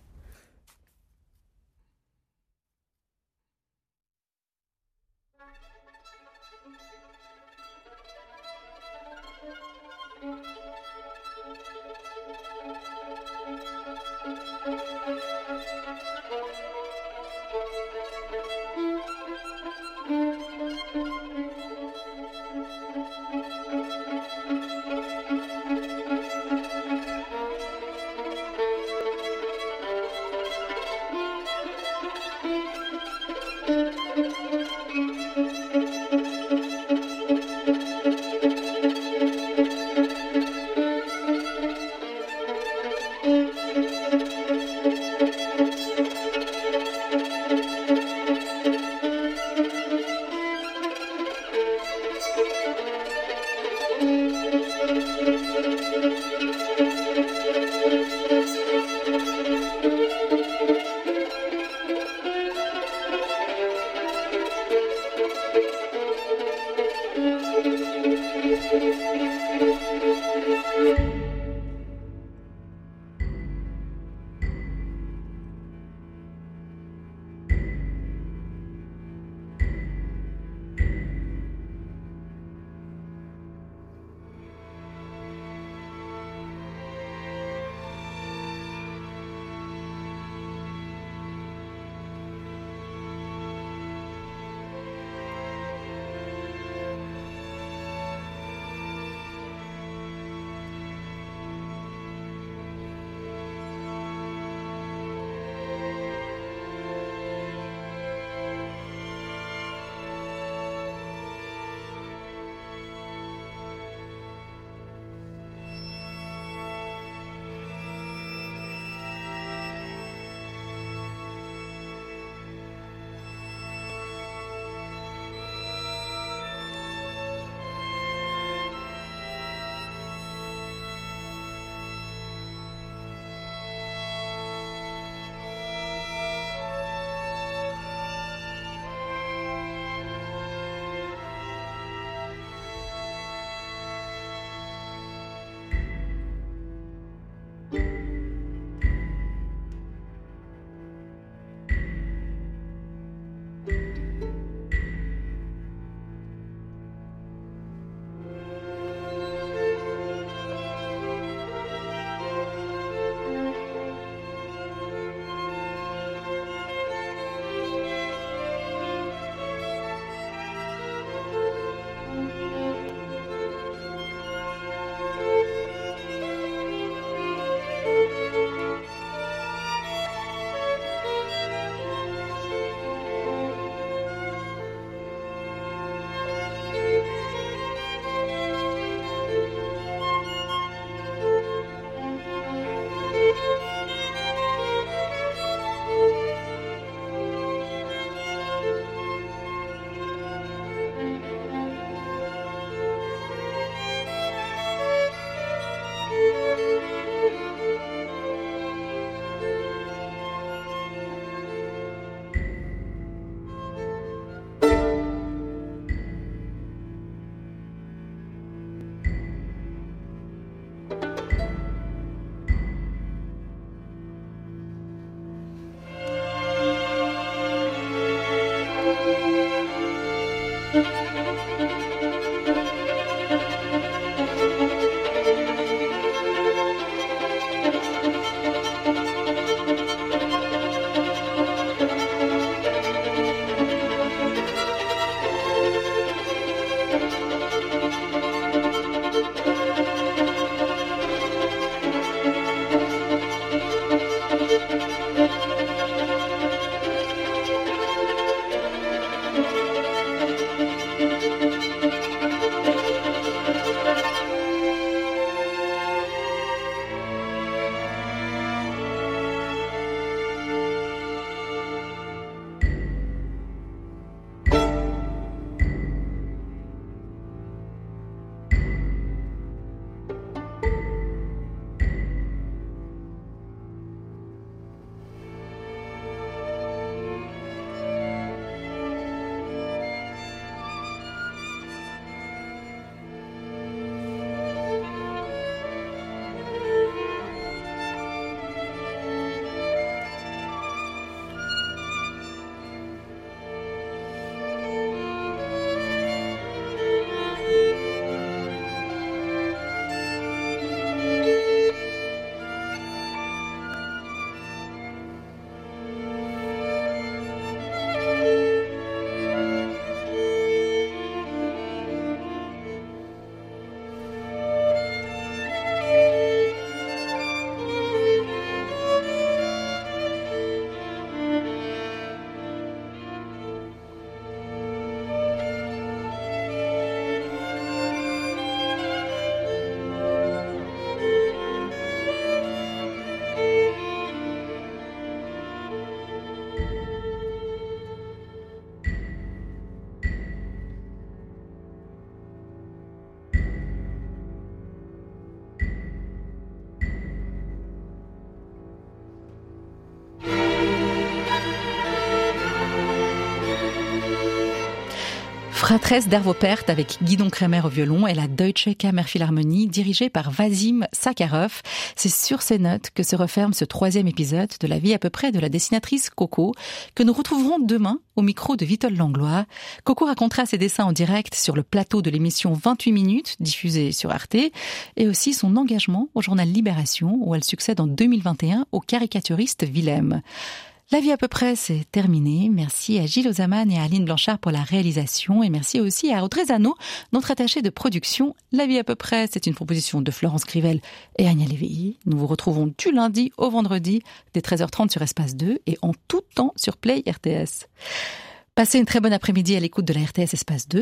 Fratresse d'Arvo-Pärt avec Guidon Kremer au violon et la Deutsche Kammerphilharmonie dirigée par Vasim Sakharov. C'est sur ces notes que se referme ce troisième épisode de la vie à peu près de la dessinatrice Coco, que nous retrouverons demain au micro de Vitol Langlois. Coco racontera ses dessins en direct sur le plateau de l'émission vingt-huit minutes, diffusée sur Arte, et aussi son engagement au journal Libération, où elle succède en deux mille vingt et un au caricaturiste Willem. La vie à peu près, c'est terminé. Merci à Gilles Ozaman et à Aline Blanchard pour la réalisation et merci aussi à Audrey Zano, notre attachée de production. La vie à peu près, c'est une proposition de Florence Crivel et Agnès Léveillé. Nous vous retrouvons du lundi au vendredi dès treize heures trente sur Espace deux et en tout temps sur Play R T S. Passez une très bonne après-midi à l'écoute de la R T S Espace deux.